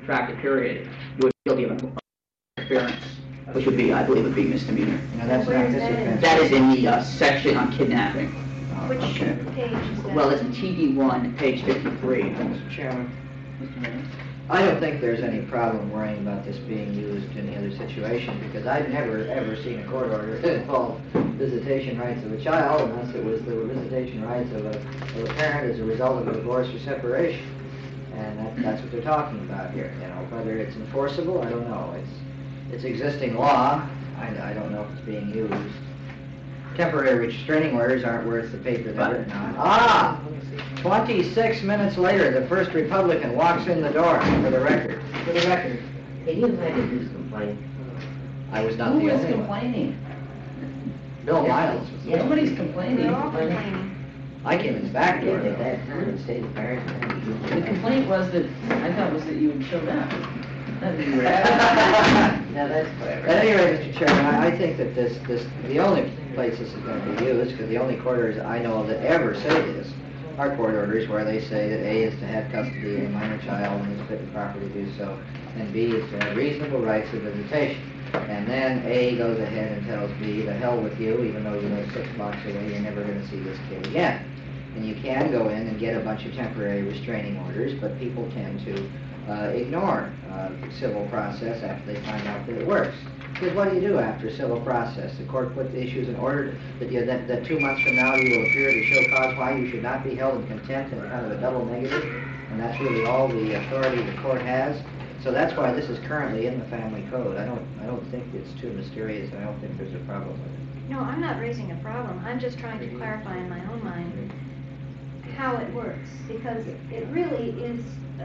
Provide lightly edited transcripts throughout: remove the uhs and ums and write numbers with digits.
protracted period, you would still give an interference, which would be, I believe, would be misdemeanor. No, that's not this offense. That is in the section on kidnapping. Which page is that? Well, it's in TD1, page 53. Mr. Chairman, Mr. Mayor. I don't think there's any problem worrying about this being used in any other situation, because I've never ever seen a court order that involved visitation rights of a child unless it was the visitation rights of a parent as a result of a divorce or separation. And that's what they're talking about here. You know, whether it's enforceable, I don't know. It's existing law. I don't know if it's being used. Temporary restraining orders aren't worth the paper they're written on. Ah! 26 minutes later, the first Republican walks in the door, for the record. For the record, can you imagine who's complaining? I was not Who the is only one. complaining? Bill Miles was the Yeah, nobody's complaining. They're all complaining. I came in the back door, At though. that time, the state of parents. The complaint was that, I thought was that you had showed up. That didn't work. Now that's clever. At any rate, Mr. Chairman, I think that the only place this is going to be used, because the only court orders I know of that ever say this, are court orders where they say that A is to have custody of a minor child and is fit and proper to do so, and B is to have reasonable rights of visitation. And then A goes ahead and tells B, the hell with you, even though you live 6 blocks away, you're never going to see this kid again. And you can go in and get a bunch of temporary restraining orders, but people tend to ignore civil process after they find out that it works. Because what do you do after civil process? The court put the issues in order that 2 months from now you will appear to show cause why you should not be held in contempt in kind of a double negative, and that's really all the authority the court has. So that's why this is currently in the family code. I don't think it's too mysterious. I don't think there's a problem with it. No, I'm not raising a problem. I'm just trying to clarify in my own mind how it works, because it really is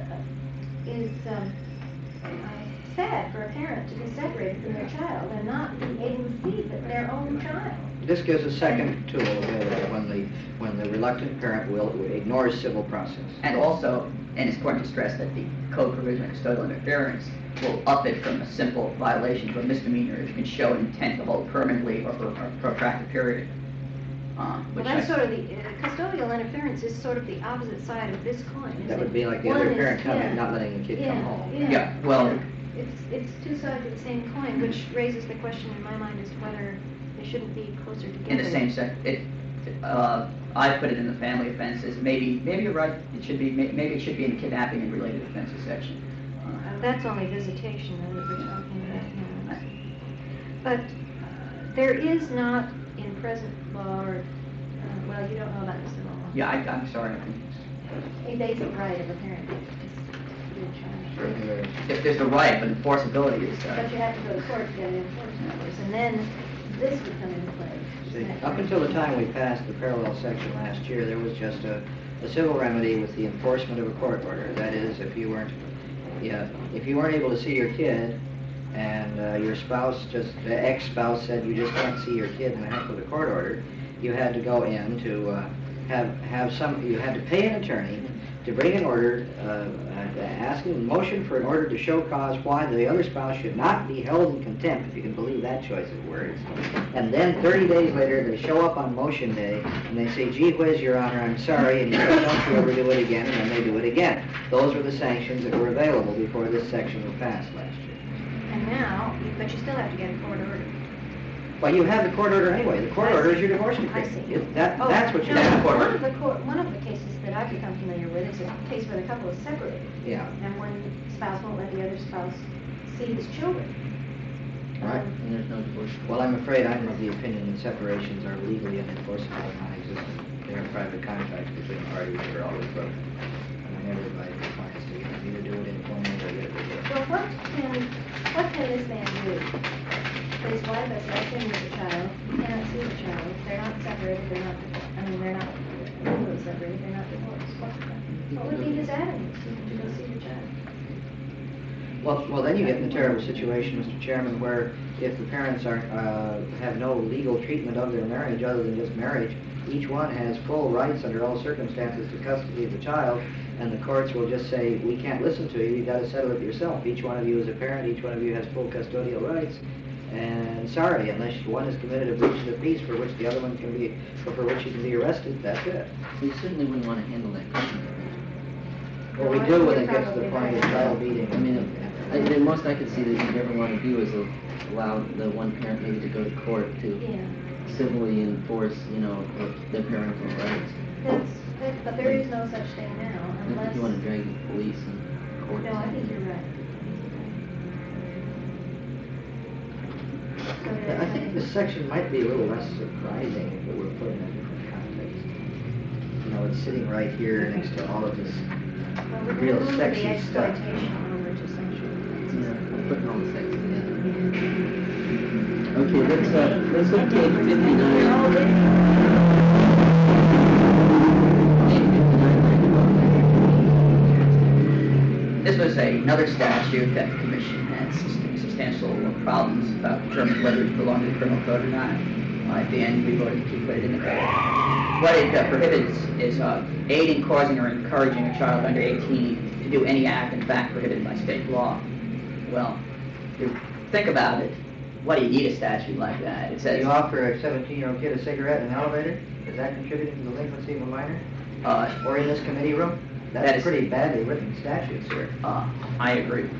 sad for a parent to be separated from their child and not be able to see their own child. This gives a second tool when the reluctant parent ignores civil process. And also, and it's important to stress that the code provision of custodial interference will up it from a simple violation to a misdemeanor if you can show an intent to hold permanently or for a protracted period. Well, that's sort of the custodial interference is sort of the opposite side of this coin. That would be like the other parent coming, not letting the kid come home. Yeah, well, it's two sides of the same coin, which raises the question in my mind as to whether they shouldn't be closer together. in the same I put it in the family offenses. Maybe you're right. It should be maybe it should be in the kidnapping and related offenses section. That's only visitation that we're talking about now. But there is not in present law, or well, you don't know about this at all. Yeah, I'm sorry. A basic right of a parent to do a child. If there's the right, but enforceability is. But you have to go to court to get an enforcement orders, and then this would come into play. See, up until the time we passed the parallel section last year, there was just a civil remedy with the enforcement of a court order. That is, if you weren't able to see your kid, and your spouse, the ex-spouse said you just can't see your kid in the heck of the court order, you had to go in to you had to pay an attorney to bring an order, asking a motion for an order to show cause why the other spouse should not be held in contempt, if you can believe that choice of words. And then 30 days later, they show up on motion day, and they say, gee whiz, Your Honor, I'm sorry, and you say, don't you ever do it again, and then they do it again. Those were the sanctions that were available before this section was passed last year. And now, but you still have to get a court order. Well, you have the court order anyway. The court order is your divorce decree. I see. That's what you no, have. One of the cases that I've become familiar with is a case where the couple is separated. Yeah. And one spouse won't let the other spouse see his children. Right. And there's no divorce. Well, I'm afraid I'm of the opinion that separations are legally unenforceable and non-existent. They are private contracts between parties that are always broken. And I never advise my clients to either do it informally or get it divorced. Well, what can this man do? His wife has left him with the child. He cannot see the child. They're not separated. They're not legally separated. They're not divorced. What would be his avenue to go see the child? Well, then you get in a terrible situation, Mr. Chairman, where if the parents have no legal treatment of their marriage other than just marriage, each one has full rights under all circumstances to custody of the child, and the courts will just say, we can't listen to you, you've got to settle it yourself. Each one of you is a parent, each one of you has full custodial rights, and sorry, unless one has committed a breach of the peace for which the other one can be, or for which he can be arrested, that's it. We certainly wouldn't want to handle that question. Well, we do when it gets to the point of child beating. I mean, The most I could see that you'd ever want to do is allow the one parent maybe to go to court to Yeah, civilly enforce, their parental rights. but there is no such thing now I don't unless. think you want to drag the police and court. No, I think you're right. So I think this section might be a little less surprising if it were put in a different context. It's sitting right here next to all of this Well, we're real gonna move sexy the stuff. exploitation over to sexual offenses. I'm putting all the sex together. Okay, let's look at page 59. This was another statute that the commission had substantial problems about determining whether it belonged to the criminal code or not. At the end, we voted to put it in the code. What it prohibits is aiding, causing, or encouraging a child under 18 to do any act in fact prohibited by state law. Well, if you think about it, what do you need a statute like that? It says, You offer a 17-year-old kid a cigarette in an elevator? Is that contributing to delinquency of a minor? Or in this committee room? That That's is- pretty badly written statutes here. I agree.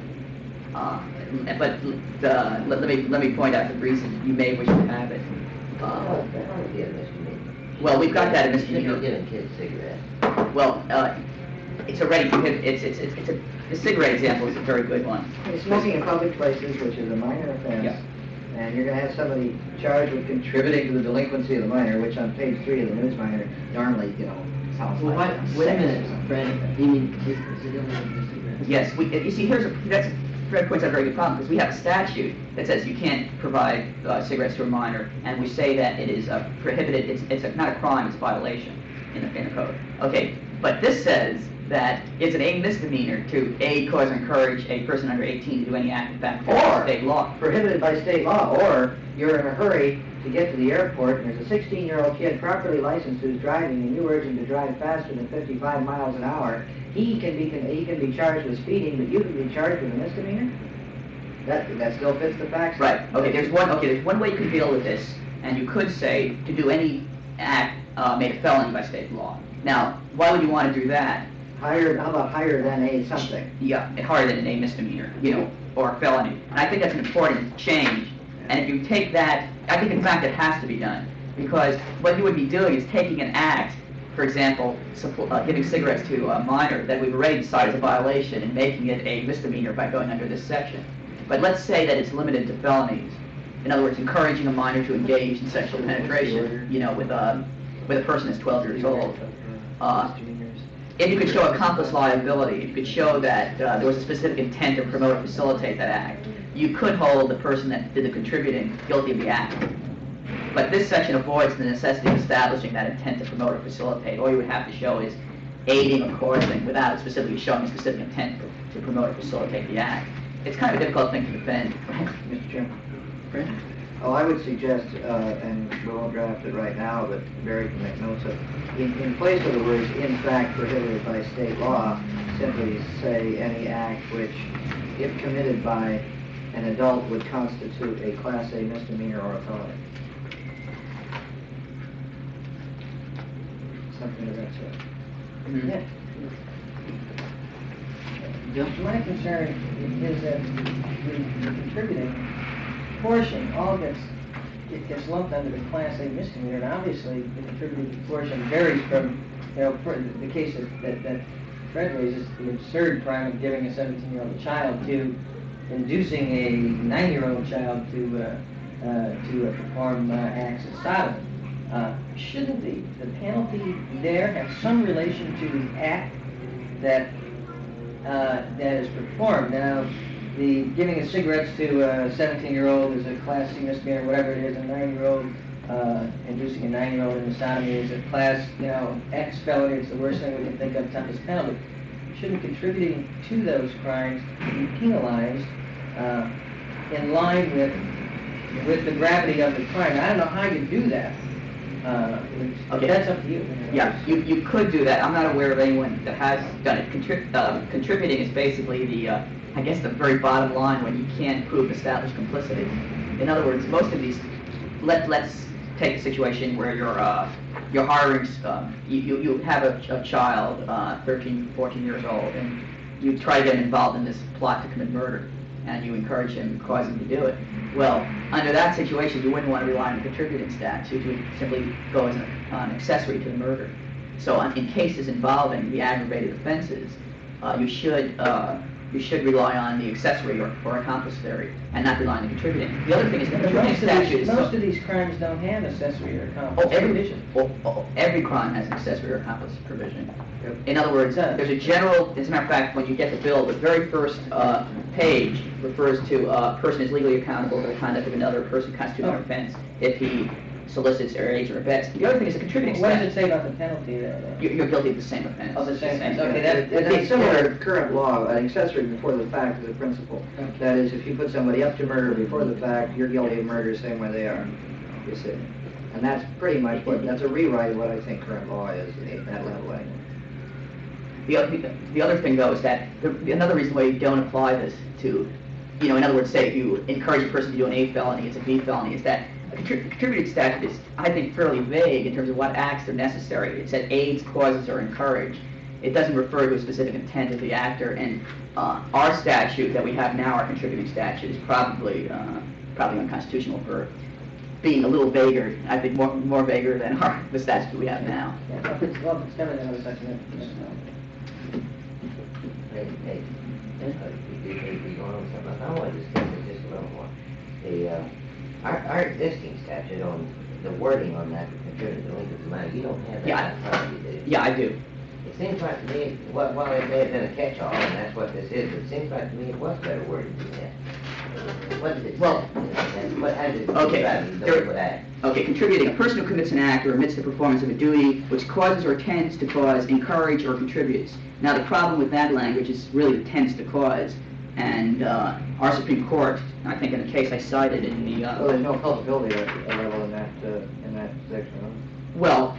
But let me point out the reason you may wish to have it. That ought to be a misdemeanor. Well, we've got that in You shouldn't misdemeanor. be giving kids cigarettes. Well, it's already prohibited. The cigarette example is a very good one. Smoking in public places, which is a minor offense, Yeah. and you're going to have somebody charged with contributing to the delinquency of the minor, which on page 3 of the news minor normally, sounds Well, like wait a sex or minute, something. Fred, you mean, is it only for cigarettes? Yes, you see, Fred points out a very good problem, because we have a statute that says you can't provide cigarettes to a minor, and we say that it is prohibited, it's not a crime, it's a violation in the code. Okay, but this says that it's a misdemeanor to aid, cause, or encourage a person under 18 to do any act in fact prohibited by state law. Prohibited by state law, or you're in a hurry to get to the airport, and there's a 16-year-old kid properly licensed who's driving, and you urge him to drive faster than 55 miles an hour. He can be charged with speeding, but you can be charged with a misdemeanor? That still fits the facts? Right. Okay. There's one way you can deal with this, and you could say to do any act made a felony by state law. Now, why would you want to do that? How about higher than a something? Yeah, harder than a misdemeanor, or a felony. And I think that's an important change. And if you take that, I think in fact it has to be done, because what you would be doing is taking an act, for example, giving cigarettes to a minor that we've already decided is a violation, and making it a misdemeanor by going under this section. But let's say that it's limited to felonies. In other words, encouraging a minor to engage in sexual penetration, with a person that's 12 years old. If you could show accomplice liability, if you could show that there was a specific intent to promote or facilitate that act, you could hold the person that did the contributing guilty of the act. But this section avoids the necessity of establishing that intent to promote or facilitate. All you would have to show is aiding or causing without specifically showing a specific intent to promote or facilitate the act. It's kind of a difficult thing to defend. Mr. Chairman? Fred? Oh, I would suggest, and we won't draft it right now, but Barry can make notes of it. In place of the words, in fact prohibited by state law, simply say any act which, if committed by an adult, would constitute a Class A misdemeanor or a felony. Something of that sort. Mhm. My concern is that the contributing portion it gets lumped under the Class A misdemeanor, and obviously the contributing portion varies from, for the case that Fred raises, the absurd crime of giving a 17-year-old child to inducing a 9-year-old child to perform acts of sodomy. Shouldn't the penalty there have some relation to the act that is performed? Now, the giving of cigarettes to a 17-year-old is a Class C misdemeanor, whatever it is. A 9-year-old inducing a 9-year-old into sodomy is a Class X felony. It's the worst thing we can think of as penalty. Shouldn't contributing to those crimes be penalized in line with the gravity of the crime? I don't know how you do that. Okay. That's up to you. Yeah, you could do that. I'm not aware of anyone that has done it. Contributing is basically the very bottom line when you can't prove established complicity. In other words, most of these, let's take a situation where you're hiring, you have a child, 13, 14 years old, and you try to get him involved in this plot to commit murder, and you encourage him and cause him to do it. Well, under that situation, you wouldn't want to rely on the contributing statute. You would simply go as an accessory to the murder. So in cases involving the aggravated offenses, you should rely on the accessory or accomplice theory, and not rely on the contributing. The other thing is the But contributing statute is most of these crimes don't have accessory or accomplice every provision. every crime has an accessory or accomplice provision. Yep. In other words, It does. there's a general. As a matter of fact, when you get the bill, the very first page refers to a person is legally accountable for the conduct of another person constituting an Oh. offense if he solicits or aids or abets. The other thing is the contributing What does it statute. say about the penalty there? You're guilty of the same offense. Oh, the same offense. Yeah. Okay, And that's similar to current law, an accessory before the fact is a principle. That is, if you put somebody up to murder before the fact, you're guilty of murder the same way they are, you see. And that's pretty much that's a rewrite of what I think current law is at that level anyway. The other thing, though, is that another reason why you don't apply this to, in other words, say if you encourage a person to do an A felony, it's a B felony, is that a contributing statute is, I think, fairly vague in terms of what acts are necessary. It said aids, causes, or encourage. It doesn't refer to a specific intent of the actor, and our statute that we have now, our contributing statute, is probably unconstitutional for being a little vaguer, I think more vaguer than the statute we have now. Yeah, well, it's never going to such an Hey, if we go on something else, I want to discuss it just a little more. Our existing statute on the wording on that contributing delinquency money, you don't have that Yeah. in front of you, do you? Yeah, I do. It seems like to me, while it may have been a catch-all, and that's what this is, it seems like to me it was better worded than that. What did it say? Well, How did it okay, describe the delinquent act? Okay, contributing. A person who commits an act or omits the performance of a duty which causes or tends to cause, encourage, or contributes. Now, the problem with that language is really the tends to cause. And our Supreme Court, I think in the case I cited in the... Well, there's no culpability level in that section, huh? Well,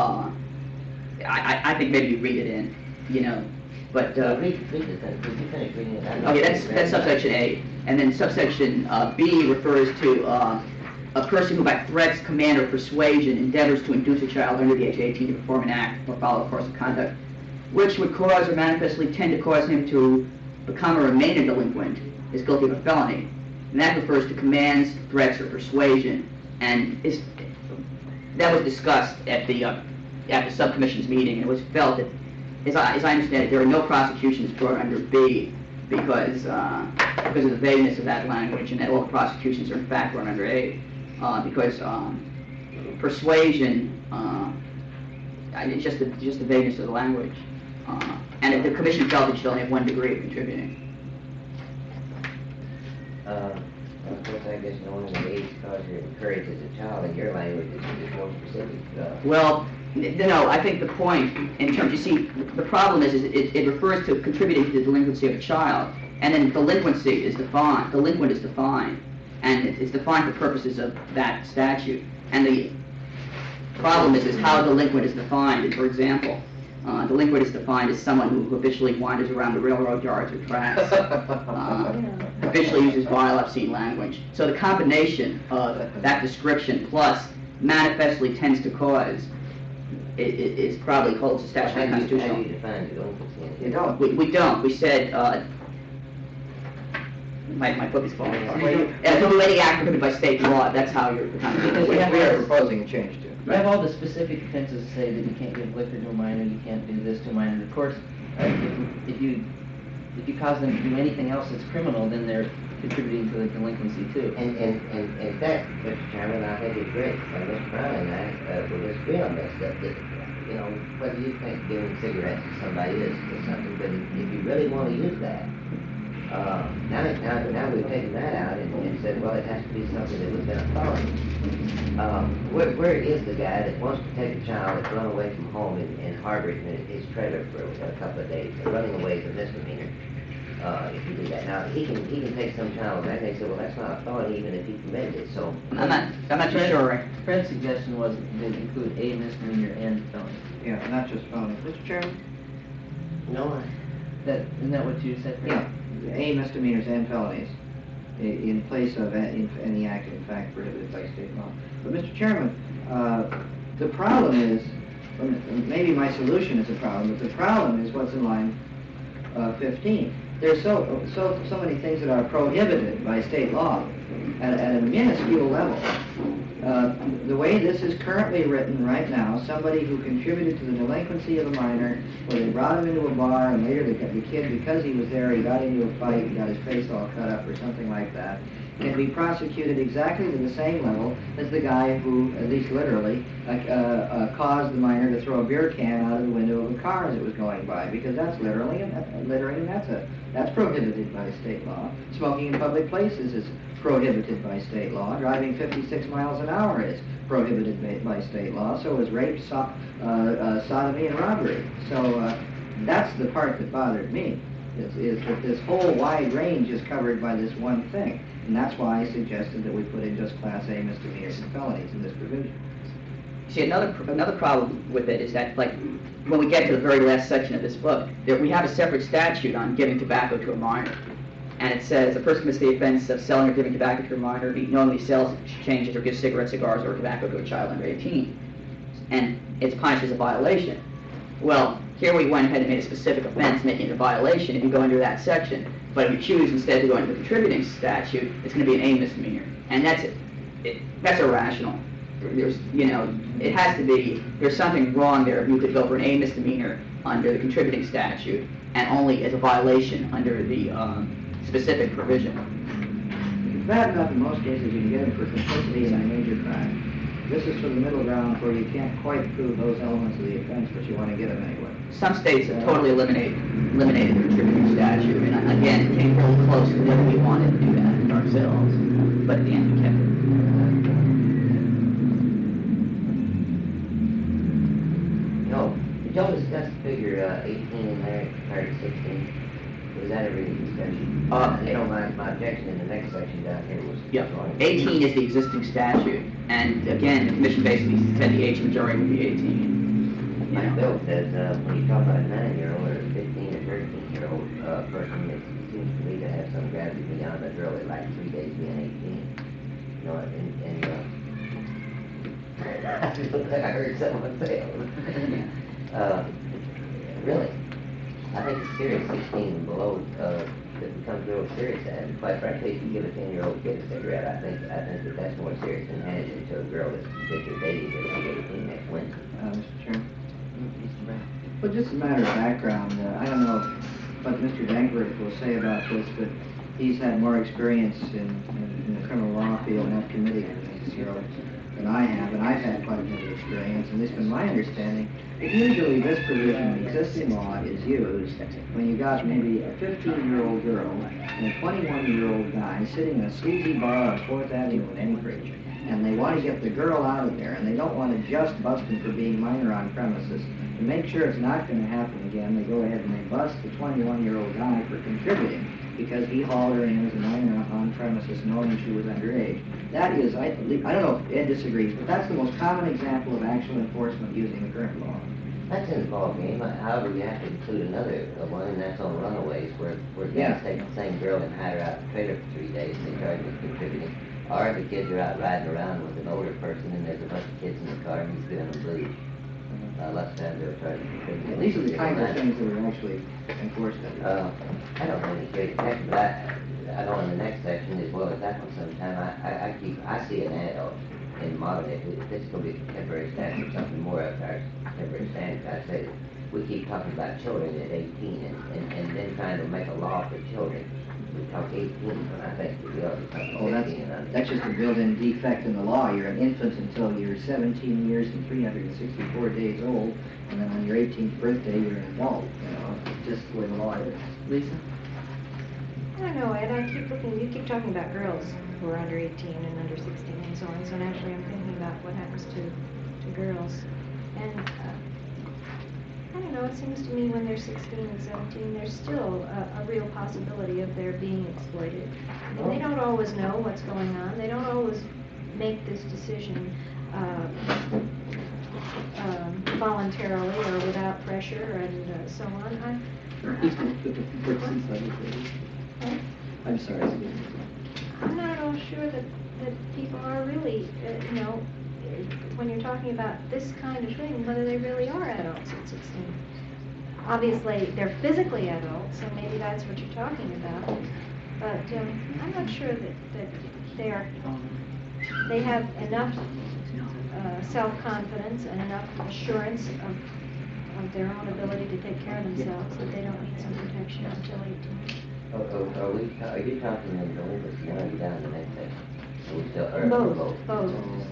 I think maybe you read it in, but... Read the thing, could you finish reading it? Okay, that's subsection A. And then subsection B refers to a person who by threats, command, or persuasion endeavors to induce a child under the age of 18 to perform an act or follow a course of conduct which would cause or manifestly tend to cause him to become or remain a delinquent is guilty of a felony. And that refers to commands, threats, or persuasion. And that was discussed at the subcommission's meeting, and it was felt that, as I understand it, there are no prosecutions brought under B because of the vagueness of that language, and that all the prosecutions are in fact brought under A because persuasion, it's just the vagueness of the language. And the commission felt it should only have 1 degree of contributing. Of course, I guess knowing the age causes or encourages a child in your language is more specific. Well, no, I think the point, in terms, you see, the problem is it refers to contributing to the delinquency of a child, and then delinquency is defined, delinquent is defined, and it's defined for purposes of that statute. And the problem is how delinquent is defined. And for example, delinquent is defined as someone who habitually wanders around the railroad yards or tracks, habitually uses vile, obscene language. So the combination of that description plus manifestly tends to cause is probably holds the statute How do unconstitutional. you define delinquency? You don't. We don't. We said, my book is falling apart. To any act committed by state law, that's how you're defining Because We we it. have- are proposing a change to. You have all the specific offenses that say that you can't give liquor to a minor, you can't do this to a minor. And of course, if you cause them to do anything else that's criminal, then they're contributing to the delinquency too. And that, Mr. Chairman, I think is great. And Mr. Brown and I will disagree on this, that, whether you think giving cigarettes to somebody is something, but if you really want to use that, now we've taken that out and said, well, it has to be something that was been a felony. Where is the guy that wants to take a child that's run away from home and harbor it in his trailer for a couple of days? Running away is a misdemeanor. If you do that. Now, he can take some child back and they say, well, that's not a felony even if he committed it, so... I'm not too sure, Rick. Fred's suggestion was to include a misdemeanor and felony. Yeah, not just felony. Mr. Chairman? No, Isn't that what you said, Fred? Yeah, A misdemeanors and felonies in place of any act in fact prohibited by state law. But Mr. Chairman, the problem is, maybe my solution is a problem, but the problem is what's in line 15. There's so many things that are prohibited by state law at a minuscule level. The way this is currently written right now, somebody who contributed to the delinquency of a minor, where they brought him into a bar and later the kid, because he was there, he got into a fight, he got his face all cut up or something like that, can be prosecuted exactly to the same level as the guy who, at least literally, caused the minor to throw a beer can out of the window of a car as it was going by, because that's littering, and that's prohibited by state law. Smoking in public places is prohibited by state law. Driving 56 miles an hour is prohibited by state law. So is rape, sodomy, and robbery. So that's the part that bothered me, is that this whole wide range is covered by this one thing. And that's why I suggested that we put in just Class A misdemeanors and felonies in this provision. See, another problem with it is that, like, when we get to the very last section of this book, that we have a separate statute on giving tobacco to a minor. And it says, a person commits the offense of selling or giving tobacco to a minor, he knowingly sells, changes, or gives cigarettes, cigars, or tobacco to a child under 18. And it's punished as a violation. Well, here we went ahead and made a specific offense, making it a violation if you go under that section. But if you choose instead to go into the contributing statute, it's going to be an A misdemeanor. And that's that's irrational. There's, it has to be, there's something wrong there if you could go for an A misdemeanor under the contributing statute and only as a violation under the specific provision. It's bad enough in most cases you can get it for complicity in a major crime. This is for the middle ground where you can't quite prove those elements of the offense, but you want to get them anyway. Some states have totally eliminated the contributing statute, and again, it came real close to when we wanted to do that ourselves, but at the end we kept it. Did y'all discuss figure 18 in there compared to 16? Was that ever any discussion? My objection in the next section down here was... Yeah, 18 is the existing statute, and again, the commission basically said the age majority would be 18. My bill says when you talk about a 9-year-old or a 15 or 13-year-old person, it seems to me to have some gravity beyond that really like 3 days being 18. I heard someone say it. Really, I think it's serious 16 and below that becomes real serious. And quite frankly, if you give a 10-year-old kid a cigarette, I think that that's more serious than handing it to a girl that you're dating that's 18 next Wednesday. Mr. Chairman? Well, just a matter of background, I don't know what Mr. Dankworth will say about this, but he's had more experience in the criminal law field and that committee than I have, and I've had quite a bit of experience, and it's been my understanding that usually this provision of existing law is used when you got maybe a 15-year-old girl and a 21-year-old guy sitting in a sleazy bar on 4th Avenue in Anchorage, and they want to get the girl out of there, and they don't want to just bust him for being minor on premises. To make sure it's not going to happen again, they go ahead and they bust the 21-year-old guy for contributing because he hauled her in as a minor on premises knowing she was underage. That is, I don't know if Ed disagrees, but that's the most common example of actual enforcement using the current law. That's in the ballgame. However, you have to include another one, and that's on runaways, where guys take the same girl and hide her out in the trailer for 3 days, and they charge with contributing. Or the kids are out riding around with an older person, and there's a bunch of kids in the car, and he's giving them blues. Lots of times they'll try to contribute. These are the kinds of things that are actually enforced. I don't know any great protection, but I know in the next section as well as that one sometime, I see an adult in modern, if this is going to be a contemporary standard or something more of our contemporary standards, I'd say that we keep talking about children at 18 and then trying to make a law for children. We talk 18, but I think we ought to talk 15 and under. That's just a built-in defect in the law. You're an infant until you're 17 years and 364 days old, and then on your 18th birthday, you're an adult. It's just the way the law is. Lisa? I don't know, Ed, you keep talking about girls who are under 18 and under 16 and so on, so naturally I'm thinking about what happens to girls. And I don't know, it seems to me when they're 16 and 17, there's still a real possibility of their being exploited. I mean, they don't always know what's going on. They don't always make this decision voluntarily or without pressure and so on. I'm sorry. I'm not at all sure that people are really, when you're talking about this kind of thing, whether they really are adults at 16. obviously, they're physically adults, so maybe that's what you're talking about. But I'm not sure that they have enough self-confidence and enough assurance of their own ability to take care of themselves that they don't need some protection until 18. Are you talking in the Olympus now, or are you down in the next section? Are we still, or Both.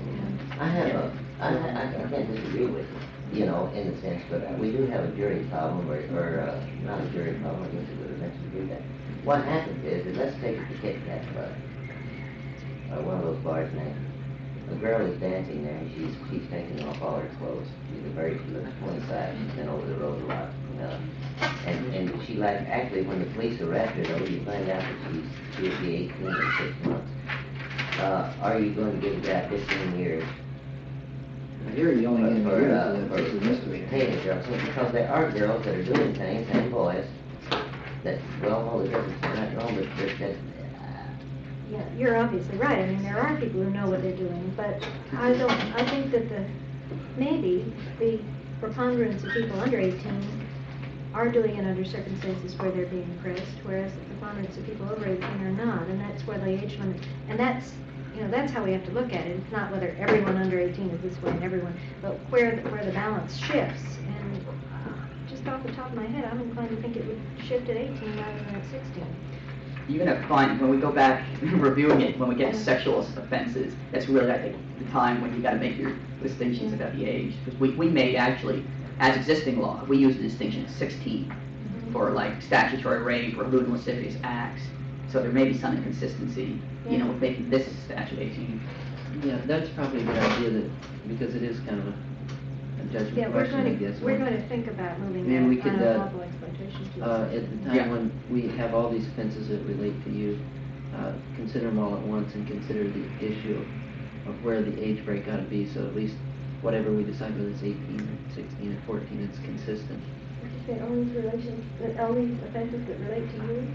I can't disagree with you, in the sense, but we do have a jury problem, or not a jury problem, I guess it would eventually be that. What happens is, that let's take the Kit Kat Club, or one of those bars now. The girl is dancing there, and she's taking off all her clothes. She looks 25, she's been over the road a lot, And she actually, when the police arrest her, though, you find out that she'll be 18 in 6 months. Are you going to give the guy 15 years? You're the only For misdemeanor. paying a girl, because there are girls that are doing things, and boys, that, well, no, there's nothing wrong, but Yeah, you're obviously right. I mean, there are people who know what they're doing, but I think that maybe the preponderance of people under 18 are doing it under circumstances where they're being pressed, whereas the preponderance of people over 18 are not, and that's where the age limit, and that's how we have to look at it. It's not whether everyone under 18 is this way and everyone, but where the balance shifts. And just off the top of my head, I'm inclined to think it would shift at 18 rather than at 16. You're going to find, when we go back reviewing it, when we get to sexual offenses, that's really, I think, the time when you got to make your distinctions about the age. Because we made, actually, as existing law, we use the distinction of 16 for, like, statutory rape or lewd and lascivious acts. So there may be some inconsistency, with making this statute 18. Yeah, that's probably a good idea, that, because it is kind of a judgment Yeah, question, I guess. we're going to think about moving And we that could, unlawful exploitation to at the time Yeah. when we have all these offenses that relate to you, consider them all at once and consider the issue of where the age break ought to be, so at least whatever we decide, whether it's 18 or 16 or 14, it's consistent. Did you say only offenses that relate to you?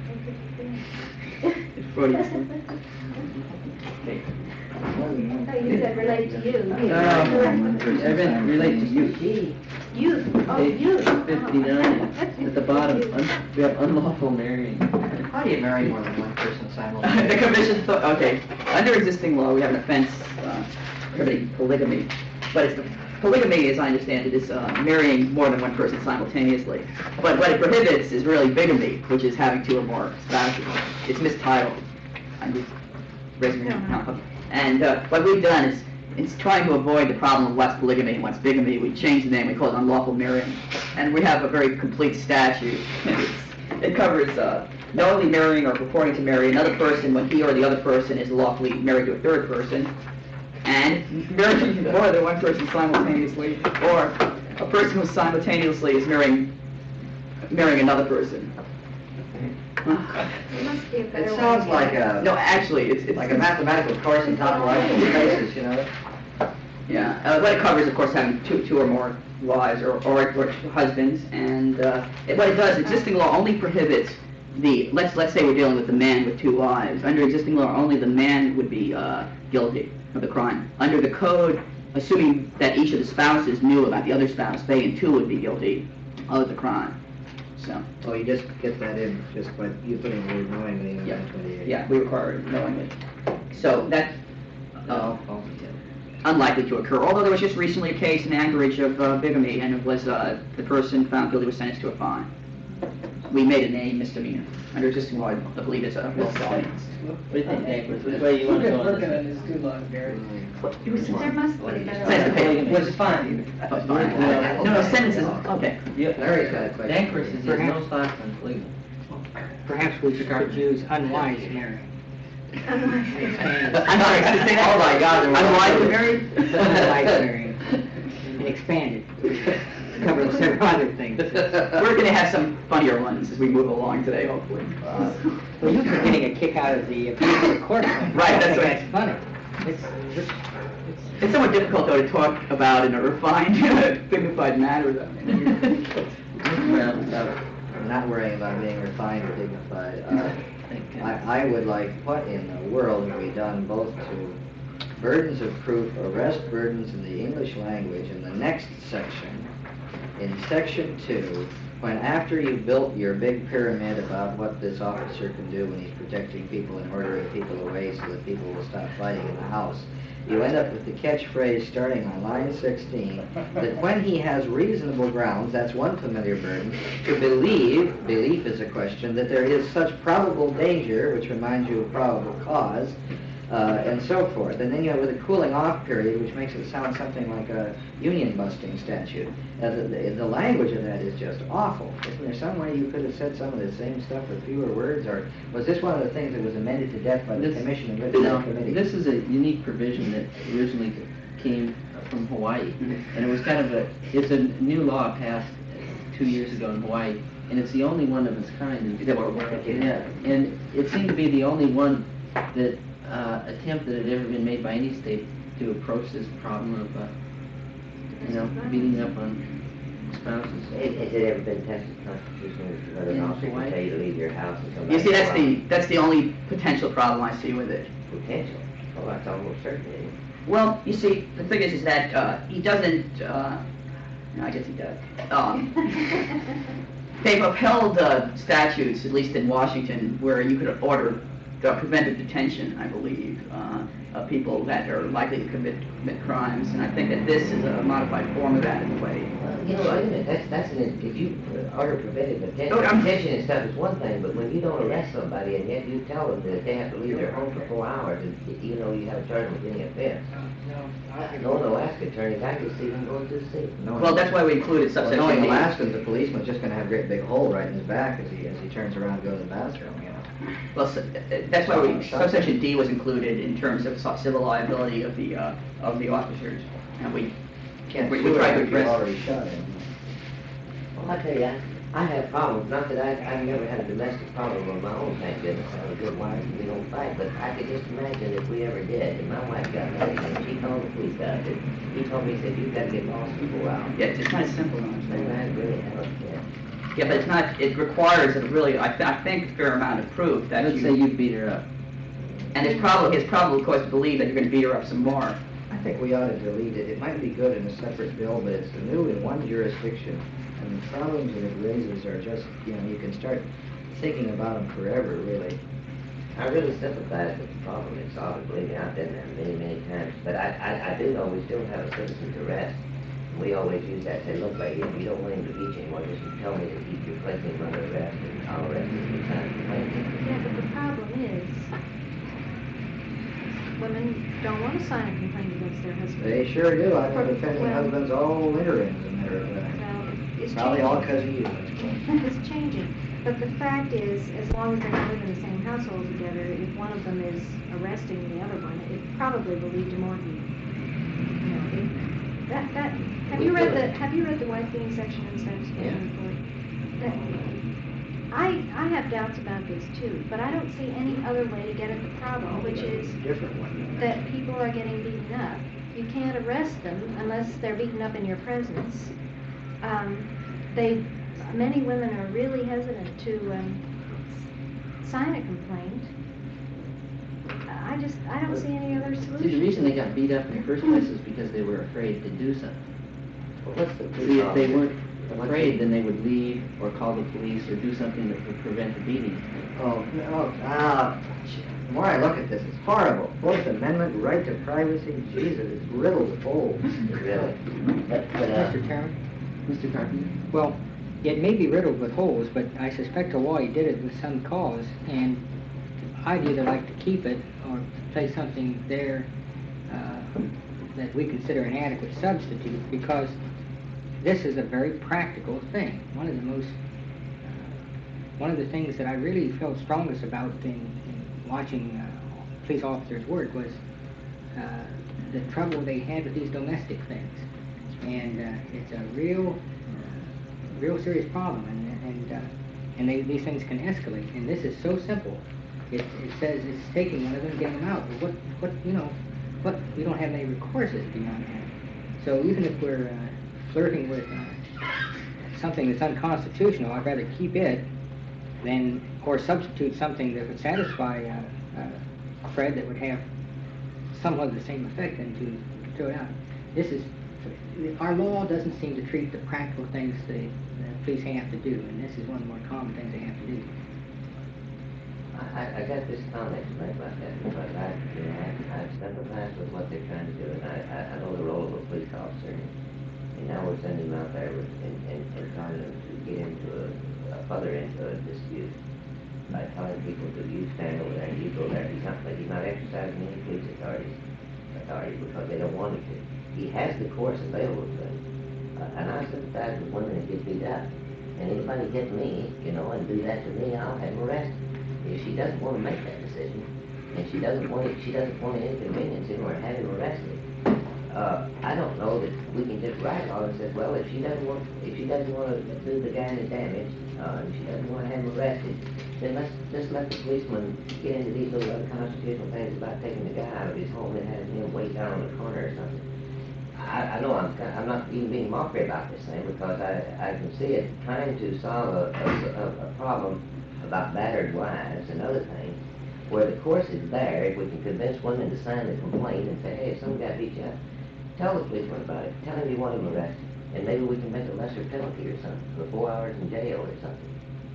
Okay. Oh, you said relate to you. Relate to you. Youth, oh, Page youth. 59, at the bottom, we have unlawful marrying. How do you marry more than one person simultaneously? The commission okay, under existing law, we have an offense prohibiting polygamy. But polygamy, as I understand it, is marrying more than one person simultaneously. But what it prohibits is really bigamy, which is having two or more spouses. It's mistitled. I'm just raising your hand. And what we've done is, it's trying to avoid the problem of what's polygamy and what's bigamy. We changed the name, we call it unlawful marrying. And we have a very complete statute. It covers knowingly marrying or purporting to marry another person when he or the other person is lawfully married to a third person, and marrying more than one person simultaneously, or a person who simultaneously is marrying another person. It must be a better It way sounds to like get it. a, No, actually, it's like a mathematical course in topological spaces, Yeah, what it covers, of course, having two or more wives or husbands, and what it does, existing law only prohibits let's say we're dealing with the man with two wives. Under existing law, only the man would be guilty of the crime. Under the code, assuming that each of the spouses knew about the other spouse, they and two would be guilty of the crime. So. Oh, you just get that in just by you putting the word knowingly in 128. Yeah, we require it knowingly. So that's unlikely to occur. Although there was just recently a case in Anchorage of bigamy, and it was the person found guilty was sentenced to a fine. We made it a misdemeanor. Under existing law, I believe it's a felony. What do you think, Dankworth? Which way you want to go on Working on this? this too long, Gary. There must be a better Sentence way. to pay. Was fine. No, sentences, okay. Larry's got a question. Dankworth says he has no thoughts on polygamy. Perhaps we should use unwise marrying. I'm sorry, say that. Oh my God, unwise to marry? Unwise marrying. And expand it. Cover several other things. We're going to have some funnier ones as we move along today, hopefully. Well, you're getting a kick out of the abuse of the court thing. Right, that's I think right. That's funny. It's somewhat difficult, though, to talk about in a refined, dignified manner, though. I'm not worrying about being refined or dignified. I would like, what in the world have we done both to burdens of proof, arrest burdens in the English language in the next section, in section 2, when after you've built your big pyramid about what this officer can do when he's protecting people and ordering people away so that people will stop fighting in the house, you end up with the catchphrase starting on line 16, that when he has reasonable grounds, that's one familiar burden, to belief is a question, that there is such probable danger, which reminds you of probable cause, and so forth. And then you have with a cooling off period, which makes it sound something like a union busting statute. The language of that is just awful. Isn't there some way you could have said some of the same stuff with fewer words, or was this one of the things that was amended to death by the commission and written down committee? This is a unique provision that originally came from Hawaii, and it was kind of it's a new law passed 2 years ago in Hawaii, and it's the only one of its kind. Yeah, and it seemed to be the only one that attempt that had ever been made by any state to approach this problem of beating up on spouses. Has it ever been tested constitutionally that an officer can tell you to leave your house and come back? You see, that's the only potential problem I see with it. Potential? Well, that's almost certain, isn't it? Well, you see, the thing is that he doesn't, no, I guess he does. They've upheld statutes, at least in Washington, where you could order preventive detention, I believe, of people that are likely to commit crimes, and I think that this is a modified form of that in a way. You know, wait a minute, if you order preventive detention, Oh, detention and stuff is one thing, but when you don't arrest somebody and yet you tell them that they have to leave their home for 4 hours, and you know you haven't charged them with any offense. No Alaska attorneys, I can see them going through the city. Well, that's why we included Well, subsection knowing D. Alaskans, the policeman's just going to have a great big hole right in his back as he turns around to go to the bathroom, you know. Well, that's why subsection D was included in terms of civil liability of the officers, and we tried to address. Already shot him. Well, I tell you, I have problems. Not that I've never had a domestic problem of my own, thank goodness. I have a good wife and we don't fight, but I could just imagine if we ever did, and my wife got married and she called the police out, and he told me, he said, you've got to get lost for 4 hours. Yeah, it's kind of simple, And honestly. I really have, yeah. Yeah, but it's not. It requires a really, I think, a fair amount of proof that Let's say you beat her up. and his probable cause to believe that you're going to beat her up some more. I think we ought to delete it. It might be good in a separate bill, but it's new in one jurisdiction, and the problems that it raises are just, you can start thinking about them forever, really. I really sympathize with the problem it's solved. Believe me, I've been there many, many times. But I do know we still have a citizen's arrest. We always use that, say, look, lady, if you don't want him to beat you anymore, just tell me that you're placing him under arrest, and I'll arrest him every time you claim him. Yeah, but the problem is, women don't want to sign a complaint against their husband. They sure do. I've been defending Well- husbands all winter ends, and they're Well, it's probably all changing. because of you. It's changing, but the fact is, as long as they don't live in the same household together, if one of them is arresting the other one, it probably will lead to more heat. Have you read the wife beating section in the investigation report? I have doubts about this too, but I don't see any other way to get at the problem, which is Different one. that people are getting beaten up. You can't arrest them unless they're beaten up in your presence. Many women are really hesitant to sign a complaint. I don't see any other solution. See, the reason they got beat up in the first place is because they were afraid to do something. Well, what's the See, if they weren't afraid, then they would leave or call the police or do something that would prevent the beating. The more I look at this, it's horrible. Fourth Amendment, right to privacy, Jesus, it's riddled with holes. Really? But Mr. Chairman? Mr. Carpenter? Well, it may be riddled with holes, but I suspect Hawaii did it with some cause, and I'd either like to keep it or place something there that we consider an adequate substitute, because this is a very practical thing. One of the things that I really felt strongest about in watching police officers work was the trouble they had with these domestic things, and it's a real serious problem, and these things can escalate. And this is so simple. It says it's taking one of them and getting them out. But what we don't have any recourses beyond that. So even if we're flirting with something that's unconstitutional, I'd rather keep it or substitute something that would satisfy Fred, that would have somewhat the same effect, than to throw it out. Our law doesn't seem to treat the practical things the police have to do, and this is one of the more common things they have to do. I got this comment to make about that, because I've sympathized with what they're trying to do, and I know the role of a police officer, and now we're sending them out there and trying to get into further into a dispute by telling people to you stand over there and you go there. He's not exercising any police authority because they don't want him to. He has the course available to him. And I sympathize with women that get beat up. And anybody hit me, and do that to me, I'll have him arrested. If she doesn't want to make that decision, and she doesn't want to inconvenience him or have him arrested, I don't know that we can just write law that says, well, if she doesn't want to do the guy any damage, and she doesn't want to have him arrested, then let's just let the policeman get into these little unconstitutional things about taking the guy out of his home and having him wait down on the corner or something. I know I'm not even being mockery about this thing, because I can see it trying to solve a problem about battered wives and other things, where the course is there. If we can convince women to sign the complaint and say, hey, if some guy beat you up, tell the policeman about it. Tell him you want him arrested. And maybe we can make a lesser penalty or something, for 4 hours in jail or something.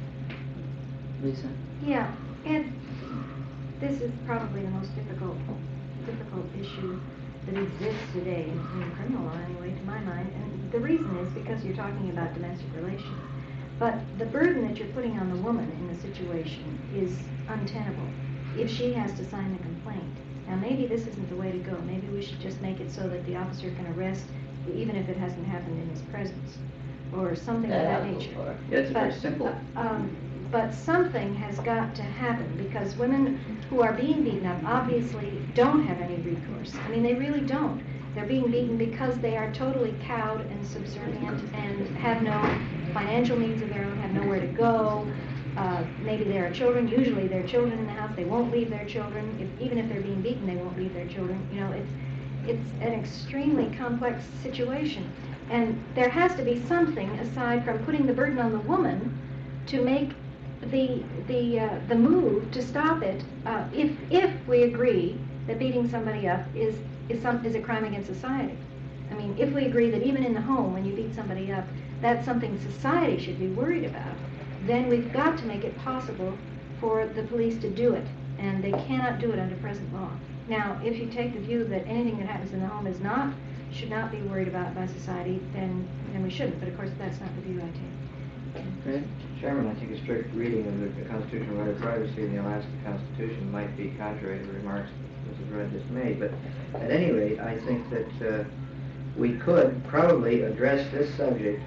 Lisa? Yeah, and this is probably the most difficult issue that exists today in criminal law, anyway, to my mind. And the reason is because you're talking about domestic relations. But the burden that you're putting on the woman in the situation is untenable if she has to sign the complaint. Now, maybe this isn't the way to go. Maybe we should just make it so that the officer can arrest even if it hasn't happened in his presence, or something of that nature. Yeah, it's very simple. But something has got to happen, because women who are being beaten up obviously don't have any recourse. I mean, they really don't. They're being beaten because they are totally cowed and subservient and have no financial needs of their own, have nowhere to go. Maybe there are children. Usually there are children in the house. They won't leave their children. Even if they're being beaten, they won't leave their children. It's an extremely complex situation. And there has to be something aside from putting the burden on the woman to make the move to stop it. If we agree that beating somebody up is a crime against society. I mean, if we agree that even in the home, when you beat somebody up, that's something society should be worried about, then we've got to make it possible for the police to do it, and they cannot do it under present law. Now, if you take the view that anything that happens in the home should not be worried about by society, then we shouldn't. But of course, that's not the view I take. Fred? Chairman, I think a strict reading of the constitutional right of privacy in the Alaska Constitution might be contrary to the remarks Mrs. Rudd just made. But at any rate, I think that we could probably address this subject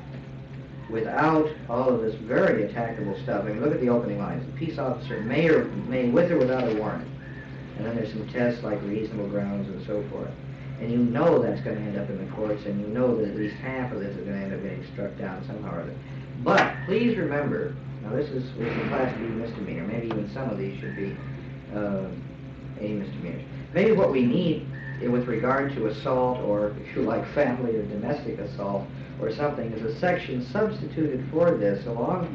without all of this very attackable stuff. I mean, look at the opening lines. The peace officer may with or without a warrant. And then there's some tests like reasonable grounds and so forth. And you know that's going to end up in the courts, and you know that at least half of this is going to end up getting struck down somehow or other. But please remember, now this is a Class B misdemeanor. Maybe even some of these should be A misdemeanors. Maybe what we need with regard to assault, or if you like family or domestic assault or something, is a section substituted for this, along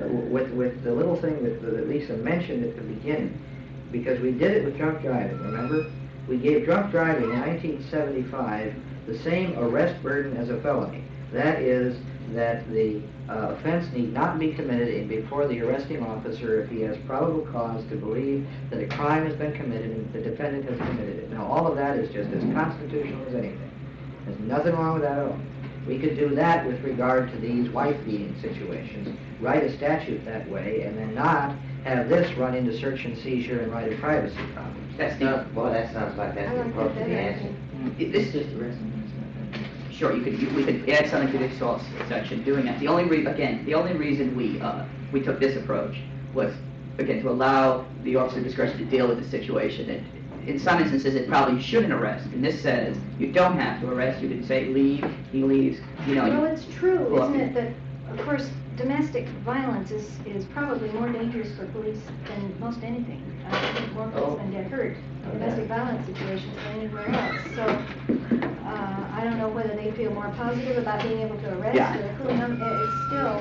with the little thing that Lisa mentioned at the beginning. Because we did it with drunk driving, remember? We gave drunk driving in 1975 the same arrest burden as a felony. That is, that the offense need not be committed before the arresting officer if he has probable cause to believe that a crime has been committed and the defendant has committed it. Now, all of that is just as constitutional as anything. There's nothing wrong with that at all. We could do that with regard to these wife-beating situations, write a statute that way, and then not have this run into search and seizure and right of privacy problems. That sounds like that's the approach to the answer. This is just a resume. Sure, we could add something to the assault section doing that. The only reason we took this approach was, again, to allow the officer discretion to deal with the situation. And in some instances, it probably shouldn't arrest. And this says you don't have to arrest. You can say leave. He leaves. Well, it's true, isn't it, that of course police violence is probably more dangerous for police than most anything. I think more policemen get hurt in domestic violence situations than anywhere else. So I don't know whether they feel more positive about being able to arrest or who knows. It's still.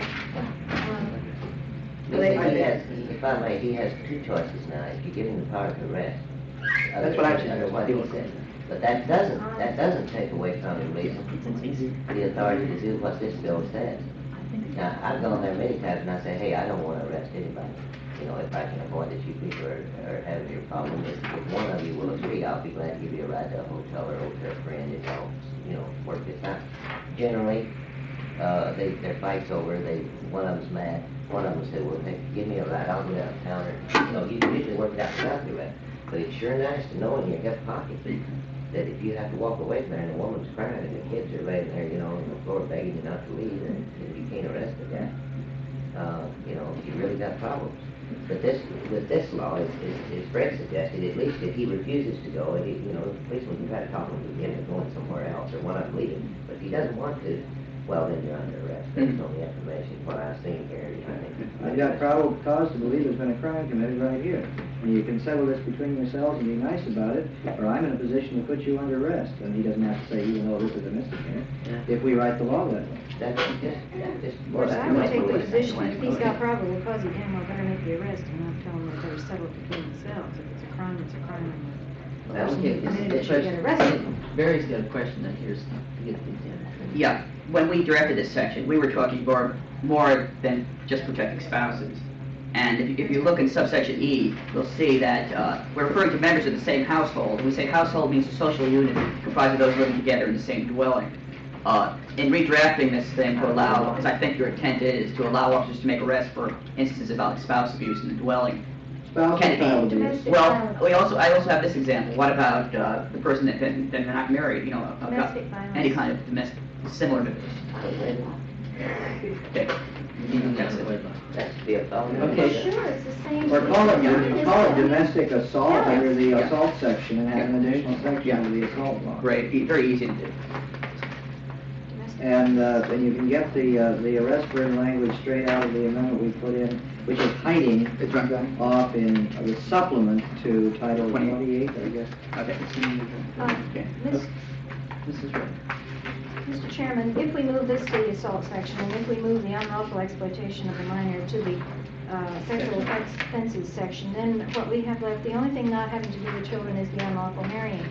If I may, he has two choices now. If you give him the power to arrest, that's what I under what he said. But that doesn't take away from him, Lisa, the authority to do what this bill says. Now, I've gone there many times and I say, hey, I don't want to arrest anybody. You know, if I can avoid that you people are having your problem, if one of you will agree, I'll be glad to give you a ride to a hotel or over to a friend and work this out. Generally, their fight's over, one of them's mad, one of them said, well, hey, give me a ride, I'll go downtown, or, you usually work it out without the rest. But it's sure nice to know in your hip pocket that if you have to walk away from there and the woman's crying and the kids are laying there, on the floor begging you not to leave, and you can't arrest the guy, you really got problems. But with this law, as Fred suggested, at least if he refuses to go, and the policeman can try to talk him into going somewhere else, or one of them leaving. But if he doesn't want to, well, then you're under arrest, based on the information, what I've seen here. I've got probable cause to believe there's been a crime committed right here. And you can settle this between yourselves and be nice about it, or I'm in a position to put you under arrest. And he doesn't have to say, even though this is a misdemeanor, if we write the law that way. That's just. Of course, I would take the position, if he's got probable cause, he damn well better make the arrest and not tell them that they're settled between themselves. If it's a crime, it's a crime. And the person Okay, who committed it this should get arrested. Barry's got a question that here's to get the examiner. Yeah, when we drafted this section, we were talking more than just protecting spouses. And if you look in subsection E, you'll see that we're referring to members of the same household. And we say household means a social unit comprised of those living together in the same dwelling. In redrafting this thing to allow, because I think your intent is to allow officers to make arrests for instances about spouse abuse in the dwelling. Spouse Can and it be- child abuse. Domestic Well, violence. I also have this example. What about the person that they're not married? Domestic violence. Any kind of domestic, similar to this. Okay. That's it. That should be a felony. Okay. Sure, it's the same. Or call it Domestic domestic assault Yes. under the Yeah. assault section and have an additional section under the assault law. Great, very easy to do. Domestic And you can get the arrest burden language straight out of the amendment we put in, which is hiding off in the supplement to Title 28, I guess. Okay. Okay. Mrs. Ray. Mr. Chairman, if we move this to the assault section, and if we move the unlawful exploitation of a minor to the sexual offenses section, then what we have left, the only thing not having to do with children is the unlawful marrying.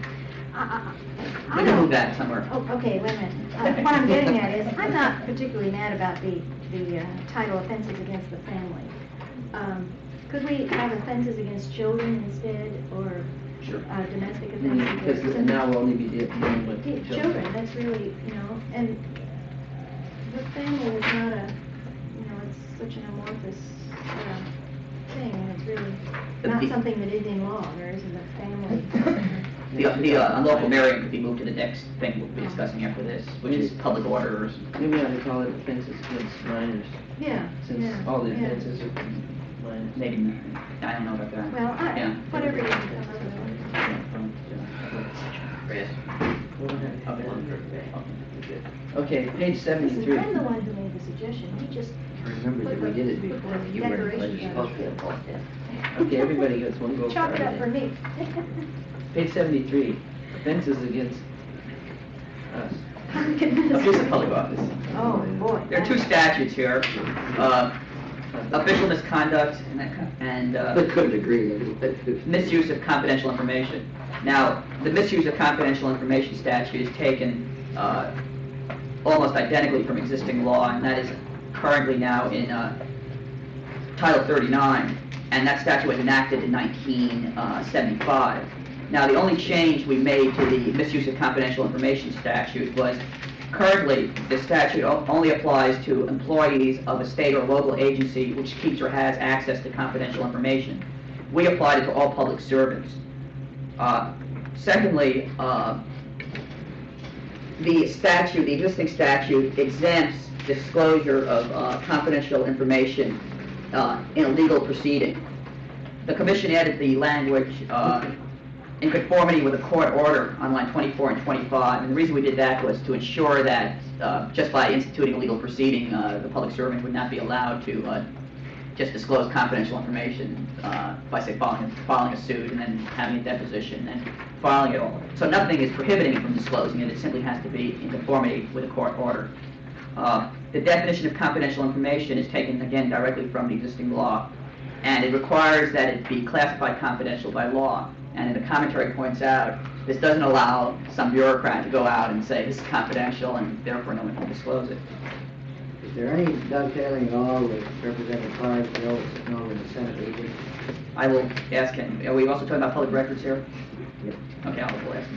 We can move that somewhere. Oh, okay, wait a minute. What I'm getting at is, I'm not particularly mad about the title offenses against the family. Could we have offenses against children instead, or Sure. domestic offenses? Because now we'll only be dealing with Yeah, children, that's really, and the family is not it's such an amorphous thing, and it's really not something that is in law. There isn't a family. The unlawful marrying could be moved to the next thing we'll be discussing after this, which is public order or something. Maybe we ought to call it offenses against minors, Yeah, since yeah, all the yeah. offenses are minors. Maybe, I don't know about that. Well, Yeah. whatever you can come up with. Okay, page Listen, 73. I'm the one who made the suggestion, he just Remember that we did it before you were in decoration. legislation. Okay, everybody gets one gold Chalk card. it up for me. Page 73, offenses against us. Abuse of public office. Oh, boy. There are two statutes here, official misconduct and couldn't agree. misuse of confidential information. Now, the misuse of confidential information statute is taken almost identically from existing law, and that is currently now in Title 39, and that statute was enacted in 1975. Now, the only change we made to the misuse of confidential information statute was currently the statute only applies to employees of a state or local agency which keeps or has access to confidential information. We applied it to all public servants. Secondly, the existing statute exempts disclosure of confidential information in a legal proceeding. The Commission added the language in conformity with a court order on line 24 and 25, and the reason we did that was to ensure that just by instituting a legal proceeding, the public servant would not be allowed to just disclose confidential information by, say, filing a suit and then having a deposition and filing it all. So nothing is prohibiting him from disclosing it. It simply has to be in conformity with a court order. The definition of confidential information is taken, again, directly from the existing law, and it requires that it be classified confidential by law. And the commentary points out this doesn't allow some bureaucrat to go out and say this is confidential and therefore no one can disclose it. Is there any dovetailing at all with Representative Clark's bill that's sitting over in the Senate region? I will ask him. Are we also talking about public records here? Yep. Okay, I'll go ask him.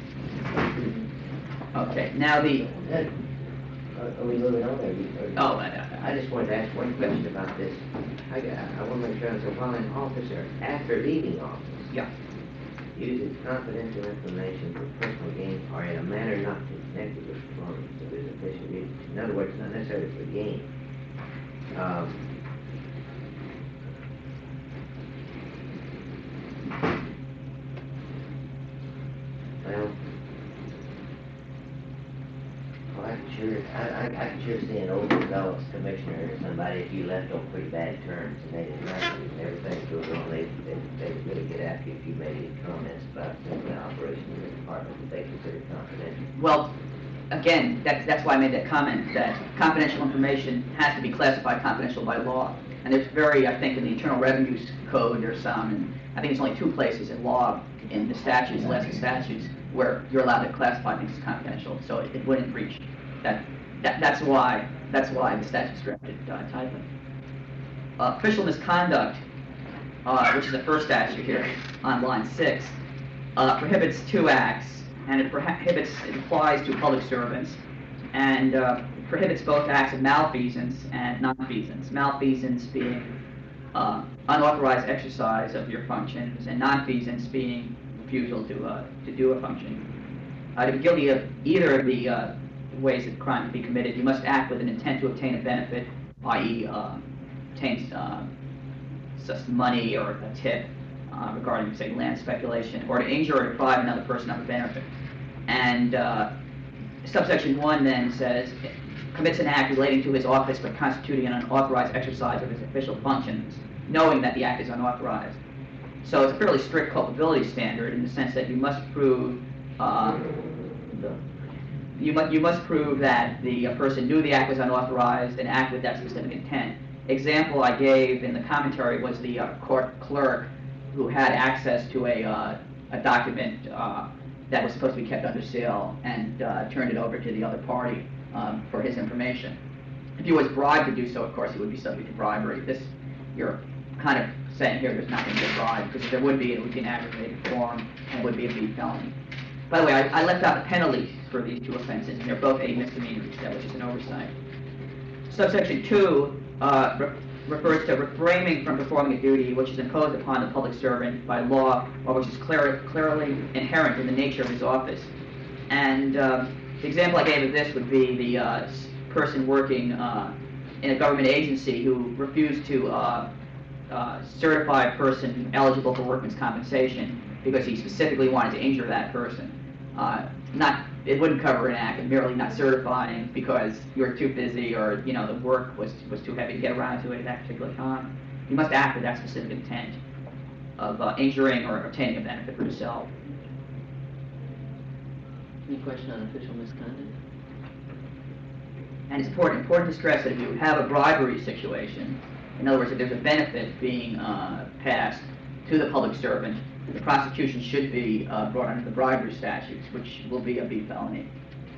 Okay, now the, Are we moving on there? oh, I just wanted to ask one question about this. I want to make sure, so while an officer, after leaving office, yeah. uses confidential information for personal gain or in a manner not connected with performance of his official duties. In other words, not necessarily for gain. Well, I can sure see an overzealous commissioner or somebody, if you left on pretty bad terms and they didn't like it and everything goes on, they really get after you if you made any comments about the operation of the department that they consider confidential. Well, again, that's why I made that comment, that confidential information has to be classified confidential by law. And there's I think in the Internal Revenue Code, there's some, and I think it's only 2 places in law, in the statutes, Alaska statutes, where you're allowed to classify things as confidential, so it wouldn't breach that. That's why the statute's drafted tightly. Official misconduct, which is the first statute here on line 6, prohibits 2 acts, and it applies to public servants, and prohibits both acts of malfeasance and nonfeasance. Malfeasance being unauthorized exercise of your functions, and nonfeasance being refusal to do a function. To be guilty of either of the ways that crime can be committed, you must act with an intent to obtain a benefit, i.e. obtain money or a tip regarding, say, land speculation, or to injure or deprive another person of a benefit. And subsection 1 then says, commits an act relating to his office but constituting an unauthorized exercise of his official functions, knowing that the act is unauthorized. So it's a fairly strict culpability standard in the sense that you must prove you must prove that the person knew the act was unauthorized and act with that specific intent. Example I gave in the commentary was the court clerk who had access to a document that was supposed to be kept under seal and turned it over to the other party for his information. If he was bribed to do so, of course, he would be subject to bribery. You're kind of saying here there's nothing to bribe, because if there would be, it would be an aggravated form and it would be a B felony. By the way, I left out the penalties for these 2 offenses, and they're both A misdemeanors, which is an oversight. Subsection 2 refers to refraining from performing a duty which is imposed upon the public servant by law or which is clearly inherent in the nature of his office. And the example I gave of this would be the person working in a government agency who refused to certify a person eligible for workman's compensation because he specifically wanted to injure that person. It wouldn't cover an act of merely not certifying because you were too busy or the work was too heavy to get around to it at that particular time. You must act with that specific intent of injuring or obtaining a benefit for yourself. Any question on official misconduct? And it's important to stress that if you have a bribery situation, in other words, if there's a benefit being passed to the public servant, the prosecution should be brought under the bribery statutes, which will be a B felony.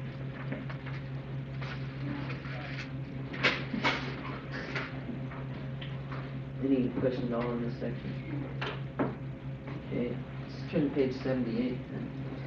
Any questions at all on this section? Okay, let's turn to page 78 then.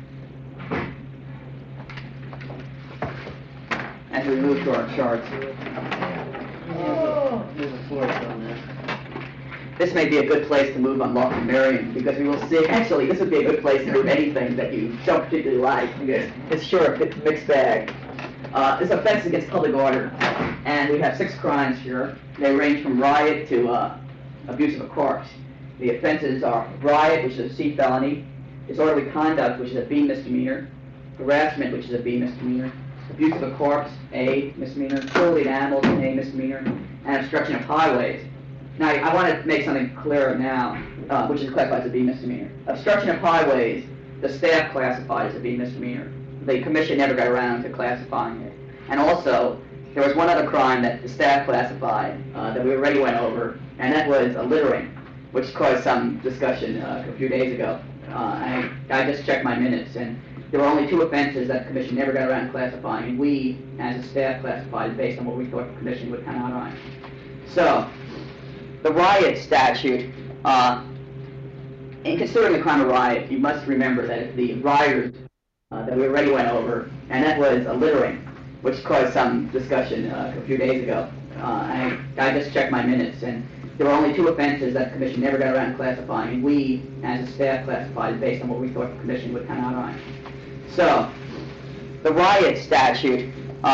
As we move to our charts, There's a floor on that. this may be a good place to move on Lawful Marion, because we will see, actually, this would be a good place to move anything that you don't particularly like, because it's sure a mixed bag. This offense against public order, and we have 6 crimes here. They range from riot to abuse of a corpse. The offenses are riot, which is a C felony, disorderly conduct, which is a B misdemeanor, harassment, which is a B misdemeanor, abuse of a corpse, A misdemeanor, cruelty to animals, A misdemeanor, and obstruction of highways. Now, I want to make something clearer now, which is classified as a B misdemeanor. Obstruction of highways, the staff classified as a B misdemeanor. The commission never got around to classifying it. And also, there was one other crime that the staff classified that we already went over, and that was littering, which caused some discussion a few days ago. I just checked my minutes, and there were only 2 offenses that the commission never got around to classifying, and we, as a staff, classified it based on what we thought the commission would come out on. So, the riot statute, in considering the crime of riot, you must remember that the rioters that we already went over, and that was littering, which caused some discussion a few days ago. I just checked my minutes, and there were only 2 offenses that the commission never got around to classifying, and we, as a staff, classified it based on what we thought the commission would come out on. So, the riot statute,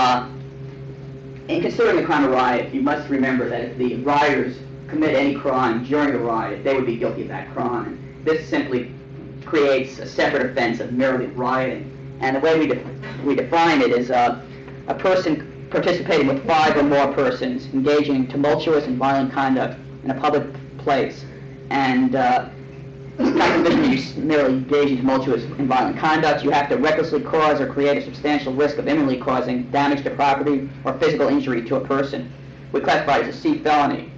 in considering the crime of riot, you must remember that if the rioters commit any crime during the riot, they would be guilty of that crime. This simply creates a separate offense of merely rioting. And the way we define it is a person participating with 5 or more persons engaging in tumultuous and violent conduct in a public place. And it's not sufficient that you merely engage in tumultuous and violent conduct. You have to recklessly cause or create a substantial risk of imminently causing damage to property or physical injury to a person. We classify it as a C felony.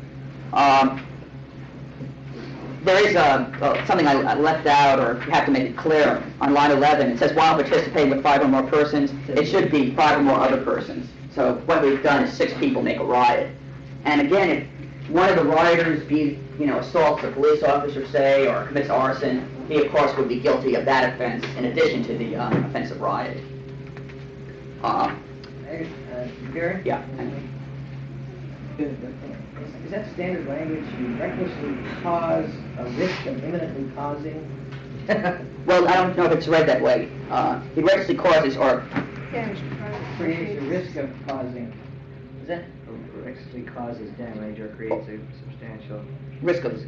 There is something I left out, or you have to make it clear. On line 11, it says while participating with 5 or more persons, it should be 5 or more other persons. So what we've done is 6 people make a riot. And again, if one of the rioters assaults a police officer, say, or commits arson, he of course would be guilty of that offense in addition to the offense of riot. Gary? Yeah. Is that standard language, you recklessly cause a risk of imminently causing? Well, I don't know if it's read that way. He recklessly causes or Creates a risk of causing. Is that? Recklessly causes damage or creates a substantial risk of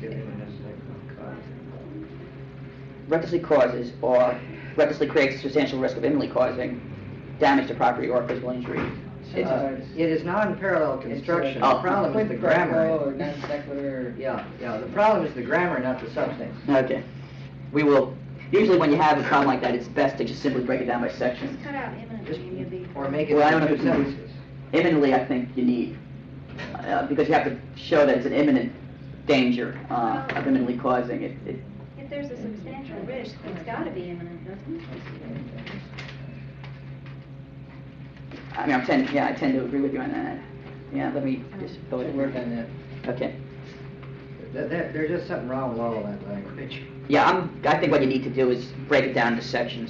recklessly causes or recklessly creates a substantial risk of imminently causing damage to property or physical injury. It is non-parallel construction. It's The problem is the grammar. Or non sequitur. Yeah, the problem is the grammar, not the substance. Okay. We will, usually when you have a problem like that, it's best to just simply break it down by sections. Cut out imminently and you'll be. Or make it Well, I don't know into if 2 it's sentences. Imminently, I think you need, because you have to show that it's an imminent danger of imminently causing it. If there's a substantial risk, it's got to be imminent, doesn't it? I mean, I tend to agree with you on that. Yeah, let me just go ahead and Work on that. Okay. There's just something wrong with all of that language. Yeah, I think what you need to do is break it down into sections.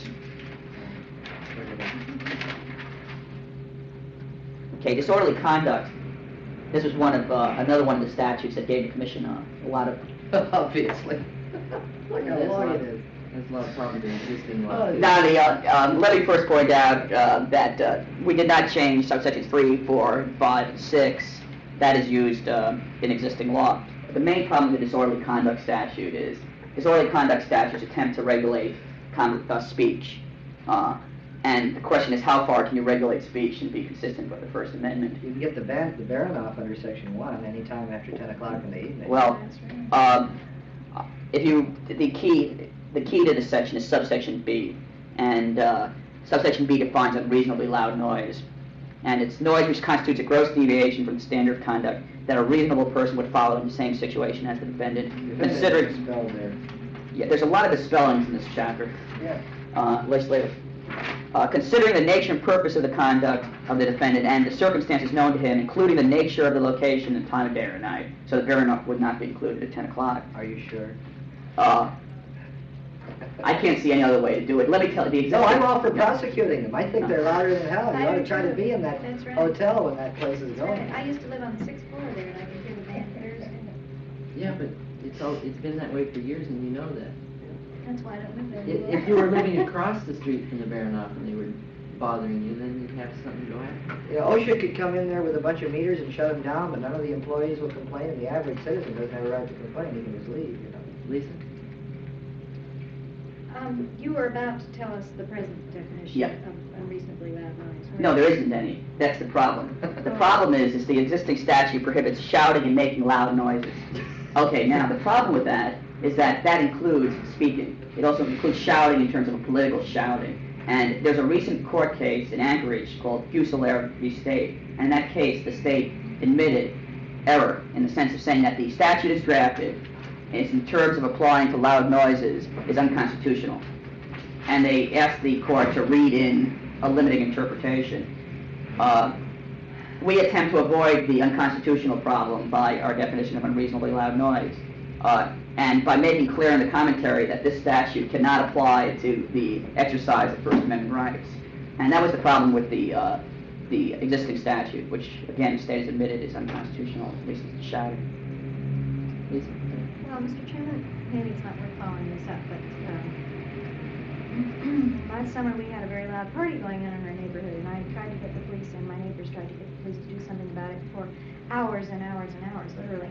Okay, disorderly conduct. This was another one of the statutes that gave the commission a lot of. Obviously. Look how long it is. There's a lot of problems in existing law. Now, let me first point out that we did not change subsections 3, 4, 5, and 6. That is used in existing law. The main problem with the disorderly conduct statute is disorderly conduct statutes attempt to regulate speech. And the question is, how far can you regulate speech and be consistent with the First Amendment? You can get the baron off under Section 1 anytime after 10 o'clock in the evening. Well, the key to this section is subsection B, and subsection B defines unreasonably loud noise, and it's noise which constitutes a gross deviation from the standard of conduct that a reasonable person would follow in the same situation as the defendant. Considering, yeah, there's a lot of misspellings in this chapter. Yeah. Legislative. Considering the nature and purpose of the conduct of the defendant and the circumstances known to him, including the nature of the location and time of day or night, so the baron would not be included at 10 o'clock. Are you sure? I can't see any other way to do it. Let me tell you the exact. No, I'm all for prosecuting them. I think they're louder than hell. You ought to try to be in that That's right. hotel when that place is That's right. going. I used to live on the 6th floor there, and I could hear the band Thursday. Yeah, but it's been that way for years, and you know that. That's why I don't live there anymore. If you were living across the street from the Baranoff and they were bothering you, then you'd have something to go after. You know, OSHA could come in there with a bunch of meters and shut them down, but none of the employees will complain, and the average citizen doesn't have a right to complain. He can just leave, you know. Lisa? You were about to tell us the present definition Yeah. of unreasonably loud noise. right? No, there isn't any. That's the problem. The problem is the existing statute prohibits shouting and making loud noises. Okay, now the problem with that is that includes speaking. It also includes shouting in terms of a political shouting. And there's a recent court case in Anchorage called Fusilier v. State. And in that case, the state admitted error in the sense of saying that the statute is drafted, and it's in terms of applying to loud noises, is unconstitutional. and they asked the court to read in a limiting interpretation. We attempt to avoid the unconstitutional problem by our definition of unreasonably loud noise, and by making clear in the commentary that this statute cannot apply to the exercise of First Amendment rights. And that was the problem with the existing statute, which, again, the state has admitted is unconstitutional, at least it's shouting. Lisa? Well, Mr. Chairman, maybe it's not worth following this up, but last summer we had a very loud party going on in our neighborhood, and I tried to get the police, and my neighbors tried to get the police to do something about it for hours and hours and hours, literally.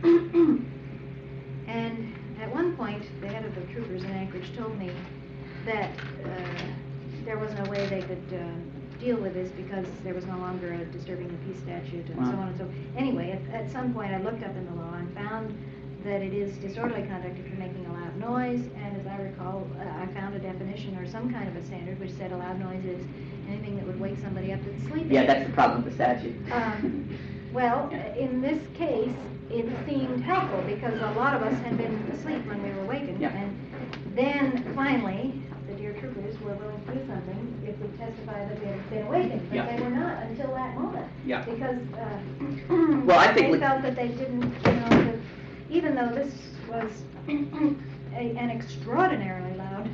And at one point, the head of the troopers in Anchorage told me that there was no way they could deal with this because there was no longer a disturbing the peace statute and so on and so. Anyway, at some point I looked up in the law and found that it is disorderly conduct if you're making a loud noise, and as I recall, I found a definition or some kind of a standard which said a loud noise is anything that would wake somebody up that's sleeping. Yeah, that's the problem with the statute. Well, in this case, it seemed helpful because a lot of us had been asleep when we were wakened. Yeah. And then finally, the dear troopers were willing to do something if we testify that they had been awakened, but Yeah. they were not until that moment. Yeah. Because Well, I think they felt that they didn't, that even though this was an extraordinarily loud,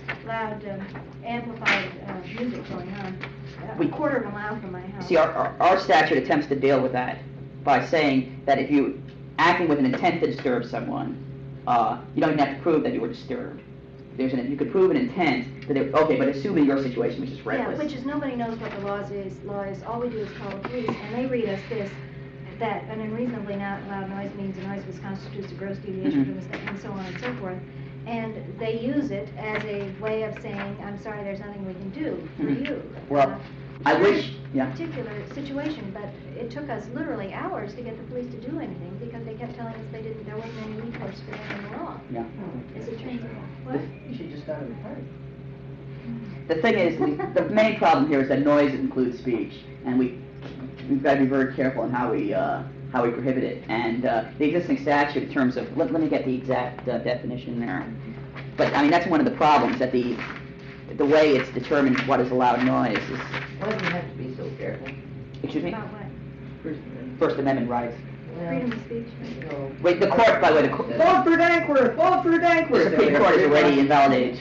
amplified music going on, a quarter of a mile from my house. See, our statute attempts to deal with that by saying that if you acting with an intent to disturb someone, you don't even have to prove that you were disturbed. You could prove an intent that okay, but assuming your situation was just reckless. Yeah, which is nobody knows what the law is. All we do is call the police, and they read us this, that an unreasonably loud noise means a noise which constitutes a gross deviation from the statute, and so on and so forth. And they use it as a way of saying, I'm sorry, there's nothing we can do for you. Well, I wish, yeah. Particular situation, but it took us literally hours to get the police to do anything because they kept telling us there wasn't any recourse for them in the law. Yeah. Is it true? What? You should just start a party. The thing is, the main problem here is that noise includes speech, and we've got to be very careful in how we prohibit it. And the existing statute, in terms of let me get the exact definition there. But I mean that's one of the problems that the way it's determined what is a loud noise is. Why do you have to be so careful? Excuse me. About what? First Amendment rights. Freedom of speech? Wait, the court, by the way, Vote for Dankworth! Vote for Dankworth! The Supreme Court has already invalidated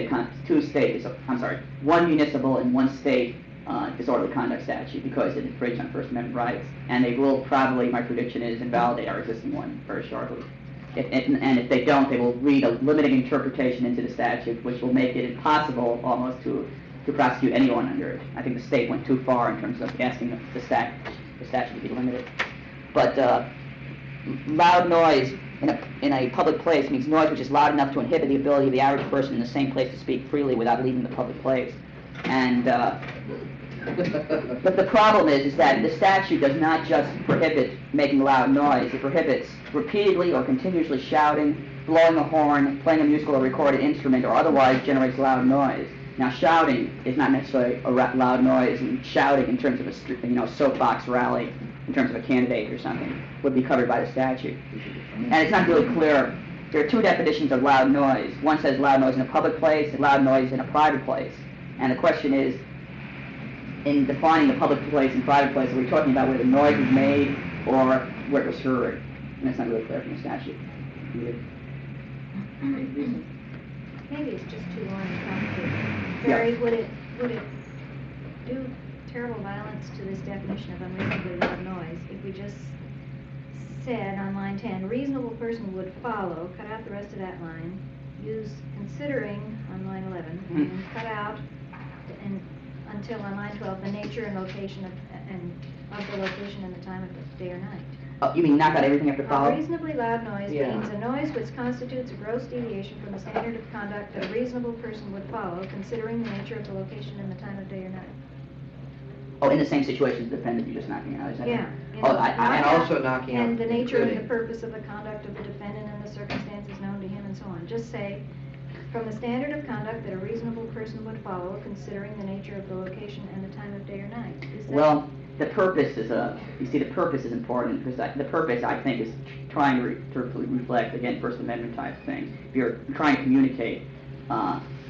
one municipal and one state disorderly conduct statute because it infringed on First Amendment rights, and they will probably, my prediction is, invalidate our existing one very shortly. And if they don't, they will read a limiting interpretation into the statute, which will make it impossible almost to prosecute anyone under it. I think the state went too far in terms of asking the statute to be limited. But loud noise in a public place means noise which is loud enough to inhibit the ability of the average person in the same place to speak freely without leaving the public place. And but the problem is that the statute does not just prohibit making loud noise. It prohibits repeatedly or continuously shouting, blowing a horn, playing a musical or recorded instrument, or otherwise generates loud noise. Now, shouting is not necessarily a loud noise, and shouting in terms of a soapbox rally, in terms of a candidate or something, would be covered by the statute. And it's not really clear. There are two definitions of loud noise. One says loud noise in a public place and loud noise in a private place. And the question is, in defining the public place and private place, are we talking about where the noise was made or where it was heard? And that's not really clear from the statute. Maybe it's just too long and complicated. Barry, would it do terrible violence to this definition of unreasonably loud noise if we just said on line 10, reasonable person would follow, cut out the rest of that line, use considering on line 11, and cut out until on line 12 the nature and location of the location and the time of the day or night. Oh, you mean knock out everything after follow? A reasonably loud noise Yeah. means a noise which constitutes a gross deviation from the standard of conduct that a reasonable person would follow, considering the nature of the location and the time of day or night. Oh, in the same situation as the defendant you're just knocking out, is that Yeah. right? Oh, And also knocking out And the nature and the including. purpose of the conduct of the defendant and the circumstances known to him and so on. Just say, from the standard of conduct that a reasonable person would follow, considering the nature of the location and the time of day or night. Is that- Well, the purpose is the purpose is important because the purpose, I think, is trying to reflect, again, First Amendment type thing. If you're trying to communicate,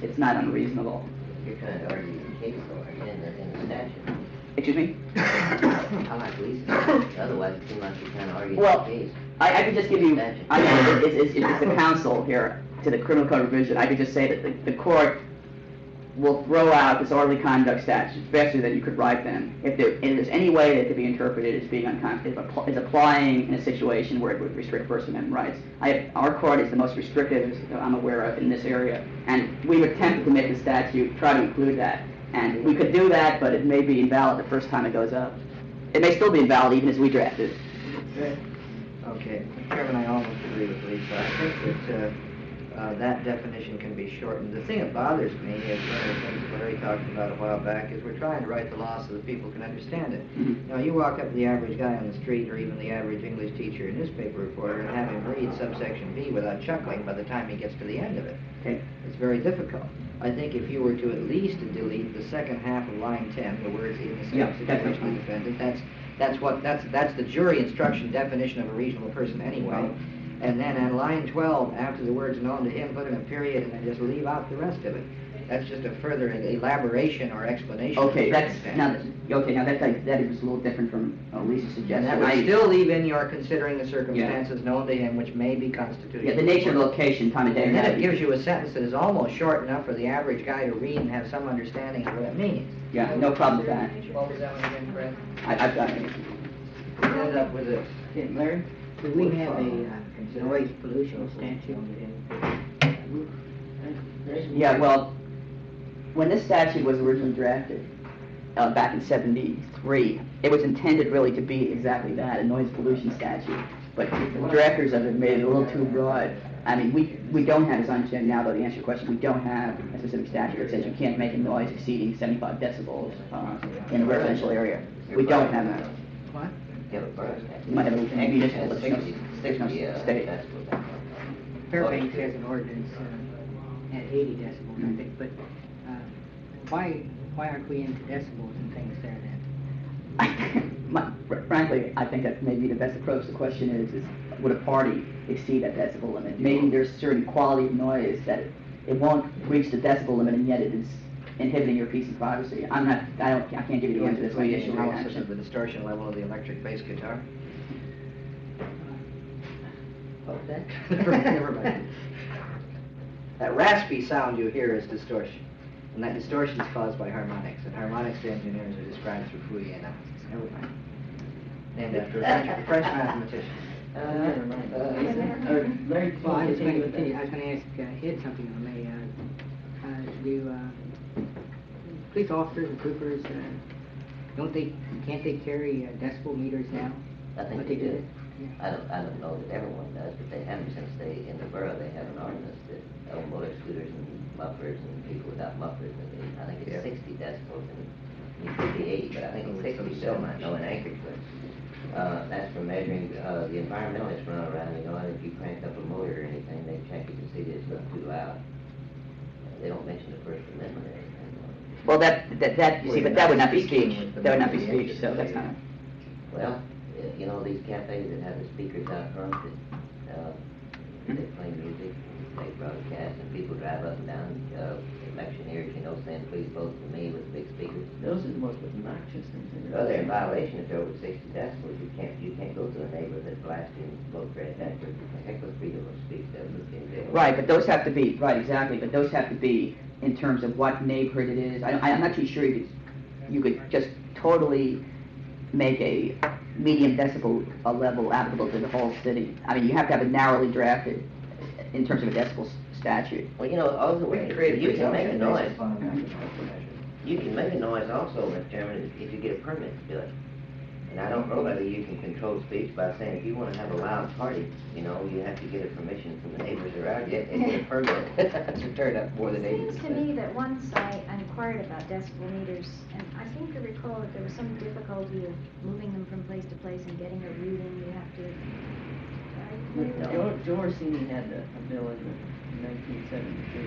it's not unreasonable. You're trying to argue the case, though, aren't you, in the statute? Excuse me? I like Lisa's statute. Otherwise, it seems like you're trying to argue Well, the case. I could just give you, I know, it's the counsel here to the criminal code revision. I could just say that the court will throw out disorderly conduct statutes faster than you could write them if there's any way that could be interpreted as being as applying in a situation where it would restrict First Amendment rights. Our court is the most restrictive I'm aware of in this area, and we would attempt to make the statute try to include that. And we could do that, but it may be invalid the first time it goes up. It may still be invalid even as we draft it. Okay, Chairman, I almost agree with Lisa. I think that that definition can be shortened. The thing that bothers me is one of the things Larry talked about a while back is we're trying to write the law so that people can understand it. Mm-hmm. You walk up to the average guy on the street or even the average English teacher or newspaper reporter and have him read subsection B without chuckling by the time he gets to the end of it. Okay. It's very difficult. I think if you were to at least delete the second half of line 10, the words in the same situation defendant, that's the jury instruction definition of a reasonable person anyway. And then on line 12, after the words known to him, put in a period and then just leave out the rest of it. That's just a further elaboration or explanation. Okay, that is a little different from Lisa's suggestion. And that would still leave in your considering the circumstances known to him, which may be constitutional. Yeah, the nature of the location, time of day. And then it gives you a sentence that is almost short enough for the average guy to read and have some understanding of what it means. Yeah, no problem with that. What was that one again, Fred? I've got it. We ended up with this. Larry, do we have a noise pollution statute? Yeah, well, when this statute was originally drafted, back in '73, it was intended really to be exactly that, a noise pollution statute. But the drafters of it made it a little too broad. I mean, we don't have, as I understand now, though, to answer your question, we don't have a specific statute that says you can't make a noise exceeding 75 decibels in a residential area. We don't have that. What? You have a borough statute. You might have a municipal, but there's no 60 state. decibels. Fairbanks has an ordinance at 80 decibels, I think, but why aren't we into decibels and things there then? Frankly, I think that maybe the best approach. The question is would a party exceed that decibel limit? Maybe there's a certain quality of noise that it won't reach the decibel limit, and yet it is inhibiting your peace and privacy. I can't give you the answer to this. My initial analysis of the distortion level of the electric bass guitar. What was that? Never mind. That raspy sound you hear is distortion. And that distortion is caused by harmonics. And harmonics to engineers are described through Fourier analysis. Never mind. Named after a French mathematician. Never mind. Larry, Well, I was going to continue. I was going to ask Ed something on police officers and troopers, can't they carry decibel meters now? I think What they they do. did? I don't know that everyone does, but they haven't since in the borough, they have an ordinance that motor scooters and mufflers and people without mufflers, I think it's 60 decibels and it could be 80, but I think it's 60 still, I know in Anchorage, but that's for measuring, the environmentalists run around, and if you crank up a motor or anything, they check it to see that it's not too loud. They don't mention the First Amendment or anything. Well, you see, but that would not be speech. That would not be speech, so that's not. Well, these cafes that have the speakers out front, that they play music, they broadcast, and people drive up and down, electioneers, saying, please vote for me with big speakers. Those are the most obnoxious things. Well, they're in violation if they're over 60 decibels. You can't go to a neighborhood blasting vote for it. That's heckler's freedom of speech. That would be in jail. Right, but those have to be, right, exactly, but those have to be in terms of what neighborhood it is. I'm not too sure you could just totally make a medium decibel level applicable to the whole city. I mean, you have to have it narrowly drafted in terms of a decibel statute. Well, also, you can make a noise. You can make a noise also, Mr. Chairman, if you get a permit to do it. And I don't know whether you can control speech by saying if you want to have a loud party, you have to get a permission from the neighbors around you and get a permit to turn up more than 80%. It seems to me that once I inquired about decibel meters, and I seem to recall that there was some difficulty of moving them from place to place and getting a reading. You have to. Joe Orsini had a bill in 1973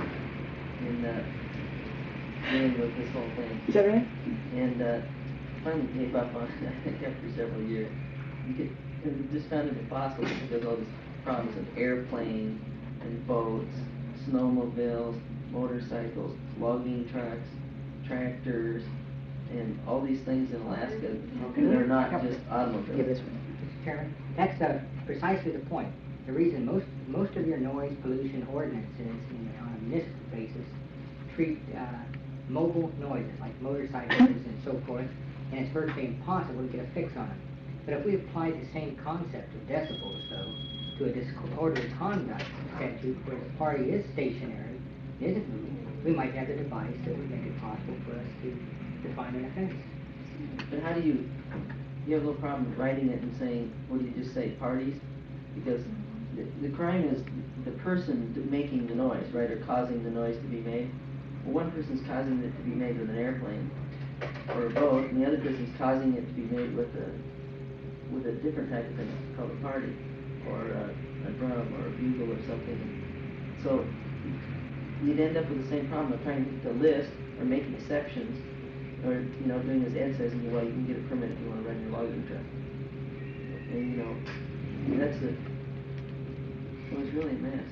dealing with this whole thing. Is that right? And finally gave up on it after several years. Just found it impossible because all these problems of airplanes and boats, snowmobiles, motorcycles, logging trucks, tractors, and all these things in Alaska that are not just automobiles. Give this one, Mr. Chairman. That's precisely the point. The reason most of your noise pollution ordinances on a municipal basis treat mobile noises like motorcycles and so forth, and it's virtually impossible to get a fix on them. But if we applied the same concept of decibels, though, to a disorderly conduct statute where the party is stationary, isn't moving, we might have a device that would make it possible for us to define an offense. But how do you have no problem writing it and saying, what do you just say, parties? Because the crime is the person making the noise, right, or causing the noise to be made. Well, one person's causing it to be made with an airplane, or both, and the other person's causing it to be made with a different type of thing called a party, or a drum, or a bugle, or something. So you'd end up with the same problem of trying to make a list, or making exceptions, or, doing as Ed says, well, you can get a permit if you want to run your logging truck. And, that's it was really a mess.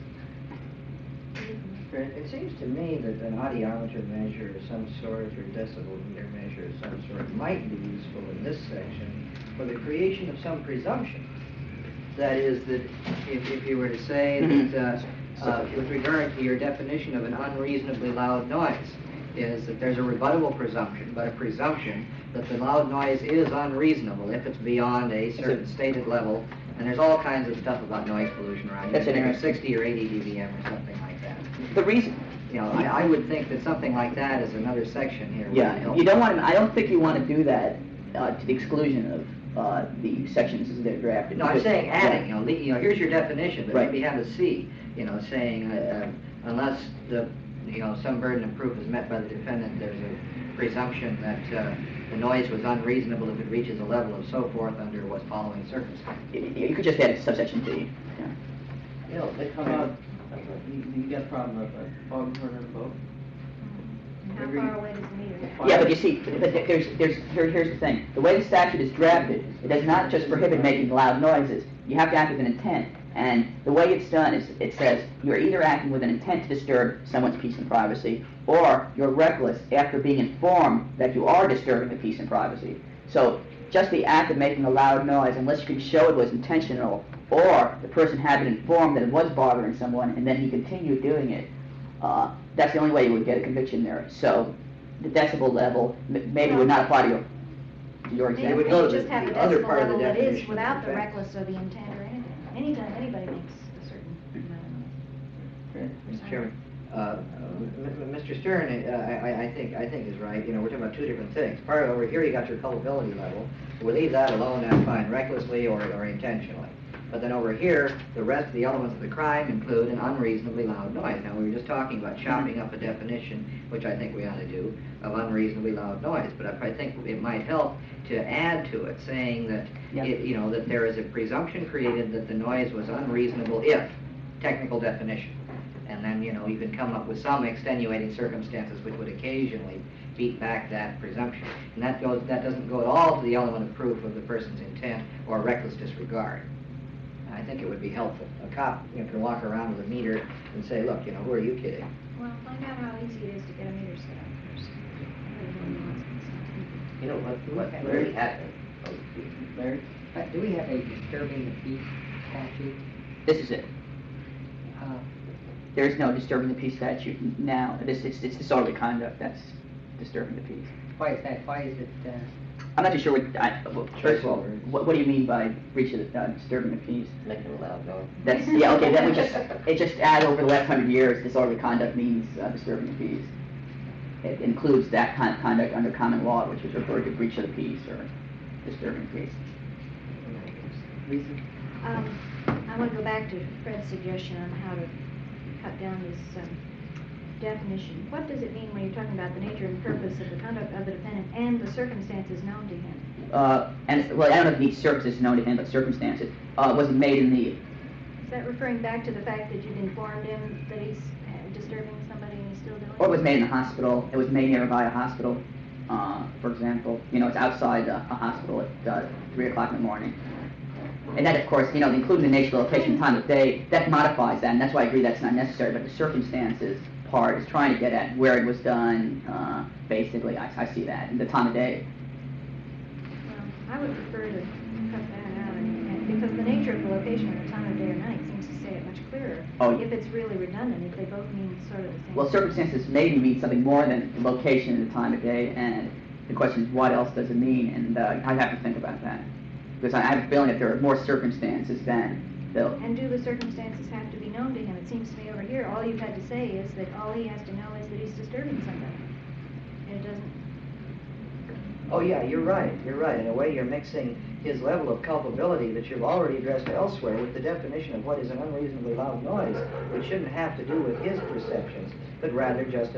Fred? It seems to me that an audiometer measure of some sort or decibel meter measure of some sort might be useful in this section for the creation of some presumption. That is, that if you were to say that with regard to your definition of an unreasonably loud noise, is that there's a rebuttable presumption, but a presumption that the loud noise is unreasonable if it's beyond a certain stated level. And there's all kinds of stuff about noise pollution around. That's interesting. 60 or 80 dBm or something like that. The reason, I would think that something like that is another section here. yeah, you don't want to, I don't think you want to do that to the exclusion of the sections as they're drafted. No, I'm saying adding, here's your definition, but Right. maybe have a C, saying unless some burden of proof is met by the defendant, there's a presumption that the noise was unreasonable if it reaches a level of so forth under what's following circumstances. You could just add subsection D. Yeah. They come out, you got a problem of a foghorn on a boat. And how far away does the meter go? Yeah, but you see, here's the thing. The way the statute is drafted, it does not just prohibit making loud noises. You have to act with an intent. And the way it's done is it says you're either acting with an intent to disturb someone's peace and privacy, or you're reckless after being informed that you are disturbing the peace and privacy. So just the act of making a loud noise, unless you can show it was intentional, or the person had been informed that it was bothering someone, and then he continued doing it, that's the only way you would get a conviction there. So the decibel level maybe would not apply to your Maybe example. would go you to just have the a other decibel part of the level that is definition of without the offense. reckless or the intent or anything. Anytime anybody makes a certain amount of noise. Mr. Chairman, Mr. Stern, I think is right. We're talking about two different things. Part of over here, you got your culpability level. We leave that alone. That's fine, recklessly or intentionally. But then over here, the rest of the elements of the crime include an unreasonably loud noise. Now, we were just talking about chopping up a definition, which I think we ought to do, of unreasonably loud noise. But I think it might help to add to it, saying that that there is a presumption created that the noise was unreasonable if technical definition. And then, you can come up with some extenuating circumstances which would occasionally beat back that presumption. And that doesn't go at all to the element of proof of the person's intent or reckless disregard. And I think it would be helpful. A cop can walk around with a meter and say, look, who are you kidding? Well, find out how easy it is to get a meter set up first. What really happened? Larry? Do we have a disturbing the peace statute? This is it. There is no disturbing the peace statute now. It's disorderly conduct that's disturbing the peace. Why is that? Why is it? I'm not too sure first of all, what do you mean by breach of disturbing the peace? Making a loud noise. That's, okay, then it just add over the last 100 years, disorderly conduct means disturbing the peace. It includes that kind of conduct under common law, which is referred to breach of the peace or disturbing the peace. Reason? I want to go back to Fred's suggestion on how to cut down this definition. What does it mean when you're talking about the nature and purpose of the conduct of the defendant and the circumstances known to him? I don't know if it needs circumstances known to him, but circumstances. Was it made in the... Is that referring back to the fact that you've informed him that he's disturbing somebody and he's still doing it? Or it was made in a hospital. It was made nearby a hospital, for example. It's outside a hospital at 3 o'clock in the morning. And that, of course, including the nature, location, time of day, that modifies that, and that's why I agree that's not necessary. But the circumstances part is trying to get at where it was done, basically. I see that, and the time of day. Well, I would prefer to cut that out, and because the nature of the location and the time of day or night seems to say it much clearer. Oh. If it's really redundant, if they both mean sort of the same. Well, circumstances maybe mean something more than the location and the time of day, and the question is what else does it mean, and I'd have to think about that. Because I have a feeling that there are more circumstances than the... And do the circumstances have to be known to him? It seems to me over here, all you've had to say is that all he has to know is that he's disturbing somebody. And it doesn't... Oh, yeah, you're right. In a way, you're mixing his level of culpability that you've already addressed elsewhere with the definition of what is an unreasonably loud noise, which shouldn't have to do with his perceptions, but rather just an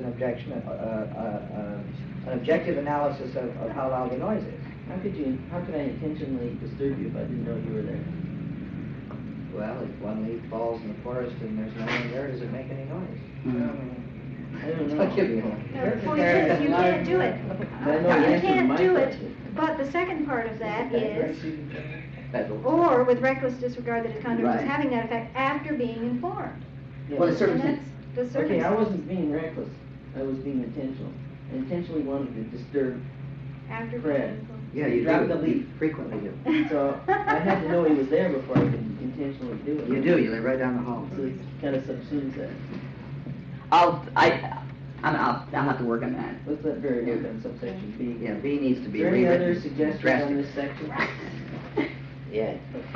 objective analysis of how loud the noise is. How could I intentionally disturb you if I didn't know you were there? Well, if one leaf falls in the forest and there's no one there, does it make any noise? I don't know. I'll give you one. No, the point is, you can't do it. But I know the You answer to can't my do it, question. but the second part of that is, Federal. or with reckless disregard that his conduct was Right. having that effect after being informed. Yeah. Well, the And circumstance... that's the Okay, I circumstance. wasn't being reckless. I was being intentional. I intentionally wanted to disturb. After Fred. being informed. Yeah, you Drop do. the leaf. You frequently do. So I had to know he was there before I could intentionally do it. You do. You live right down the hall. So it kind of subsumes that. I'll have to work on that. What's that variable then, subsection B? Yeah, B needs to Is be there any rewritten other suggestions drastically. on this section? Yeah.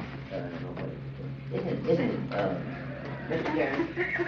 Isn't Mr. Chairman?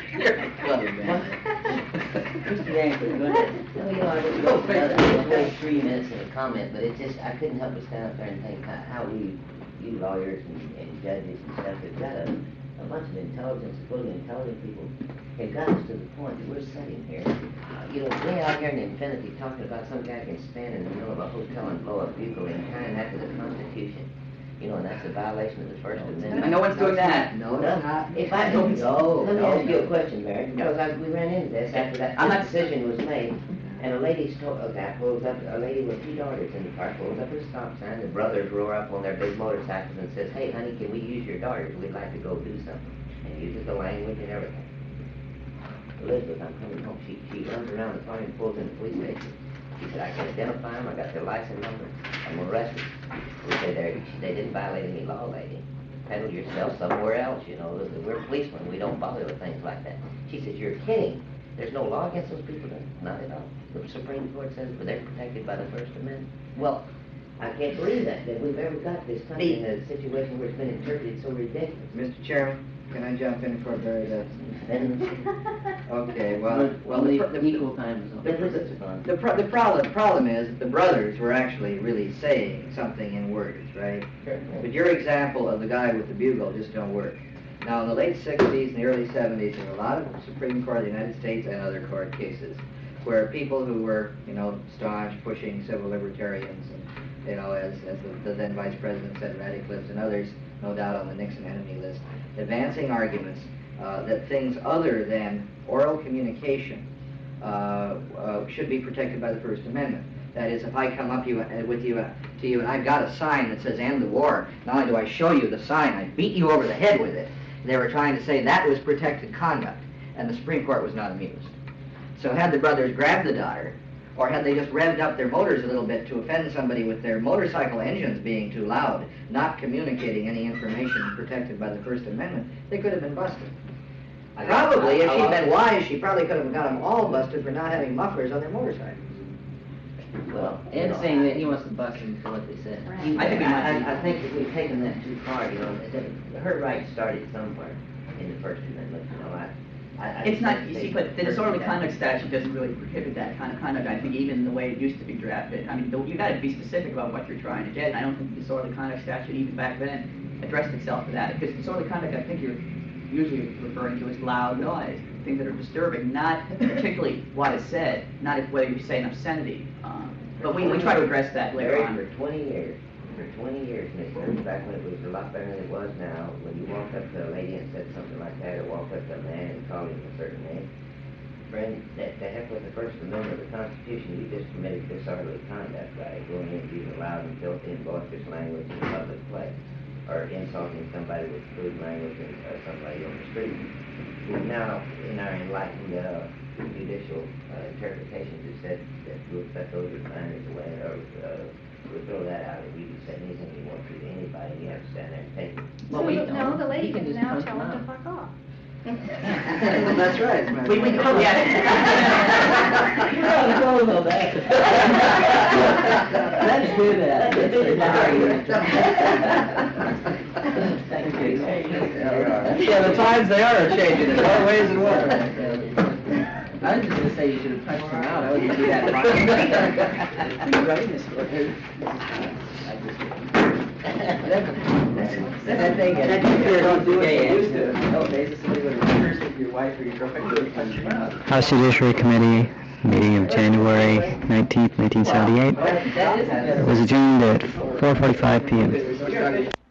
Mr. Yankee, go ahead. No, you know, I didn't go for another 23 minutes in a comment, but it just, I couldn't help but stand up there and think how we, you lawyers and judges and stuff, have got a bunch of intelligent, supposedly intelligent people, have got us to the point that we're sitting here, you know, way out here in the infinity talking about some guy can stand in the middle of a hotel and blow a bugle and tying that to the Constitution. You know, and that's a violation of the First Amendment. No one's doing that. No, it's not. If I No, let me ask you no. a question, Mary, because we ran into this after that I'm not- decision was made, and a lady pulls up, a lady with 2 daughters in the car pulls up at a stop sign. The brothers roar up on their big motorcycles and says, "Hey, honey, can we use your daughters? We'd like to go do something," and uses the language and everything. Elizabeth, I'm coming home. She runs around the car and pulls in the police station. She said, "I can identify them. I got their license number. I'm arrested." We said, they didn't violate any law, lady. Handle yourself somewhere else, you know. We're policemen. We don't bother with things like that. She said, "You're kidding. There's no law against those people then?" "Not at all. The Supreme Court says they're protected by the First Amendment." Well, I can't believe that we've ever got this country in a situation where it's been interpreted so ridiculous. Mr. Chairman, can I jump in for a very And Okay, well, the equal time is on. the problem is that the brothers were actually really saying something in words, right? But your example of the guy with the bugle just don't work. Now, in the late 60s and the early 70s, there were a lot of Supreme Court of the United States and other court cases where people who were, you know, staunch, pushing civil libertarians, and, you know, as the then Vice President said, radicalists and others, no doubt on the Nixon enemy list, advancing arguments that things other than oral communication should be protected by the First Amendment. That is, if I come up to you and I've got a sign that says "End the War," not only do I show you the sign, I beat you over the head with it. They were trying to say that was protected conduct, and the Supreme Court was not amused. So had the brothers grabbed the daughter, or had they just revved up their motors a little bit to offend somebody with their motorcycle engines being too loud, not communicating any information protected by the First Amendment, they could have been busted. Probably, if she'd been wise, she probably could have got them all busted for not having mufflers on their motorcycles. well, Ed's saying that he wants to bust them for what they said. Right. I think that we've taken that too far, you know. Her right started somewhere in the First Amendment, you know. It's not, you see, but the disorderly conduct statute doesn't really prohibit that kind of conduct. I think even the way it used to be drafted, I mean, you gotta be specific about what you're trying to get, and I don't think the disorderly conduct statute, even back then, addressed itself to that. Because disorderly conduct, I think you're usually referring to as loud noise, things that are disturbing, not particularly what is said, not whether you say an obscenity. But we try to address that later Married on. for 20 years. For 20 years, Mr. Back when it was a lot better than it was now, when you walked up to a lady and said something like that, or walked up to a man and called him a certain name, friend, that heck with the First Amendment of the Constitution, you just committed disorderly conduct by going in and using loud and filthy and boisterous language in a public place, or insulting somebody with crude language or somebody on the street. Now, in our enlightened judicial interpretations that said that we'll put those reminders away, or we'll throw that out, and you can say anything you want to anybody, and you have to stand there and take it. Well, we So, no, the lady he can can just now punch tell them him to out. fuck off. That's right. We could, yes. Let's do that. Thank you. Yeah, the times they are changing in more ways than one. I was just gonna say you should have punched him out, I wouldn't do that. That thing is- That you don't do it, you used to. Oh, basically, somebody would have cursed with your wife or your girlfriend, you would have punched him out. House Judiciary Committee meeting of January 19th, 1978 That is a was adjourned at 4:45 p.m.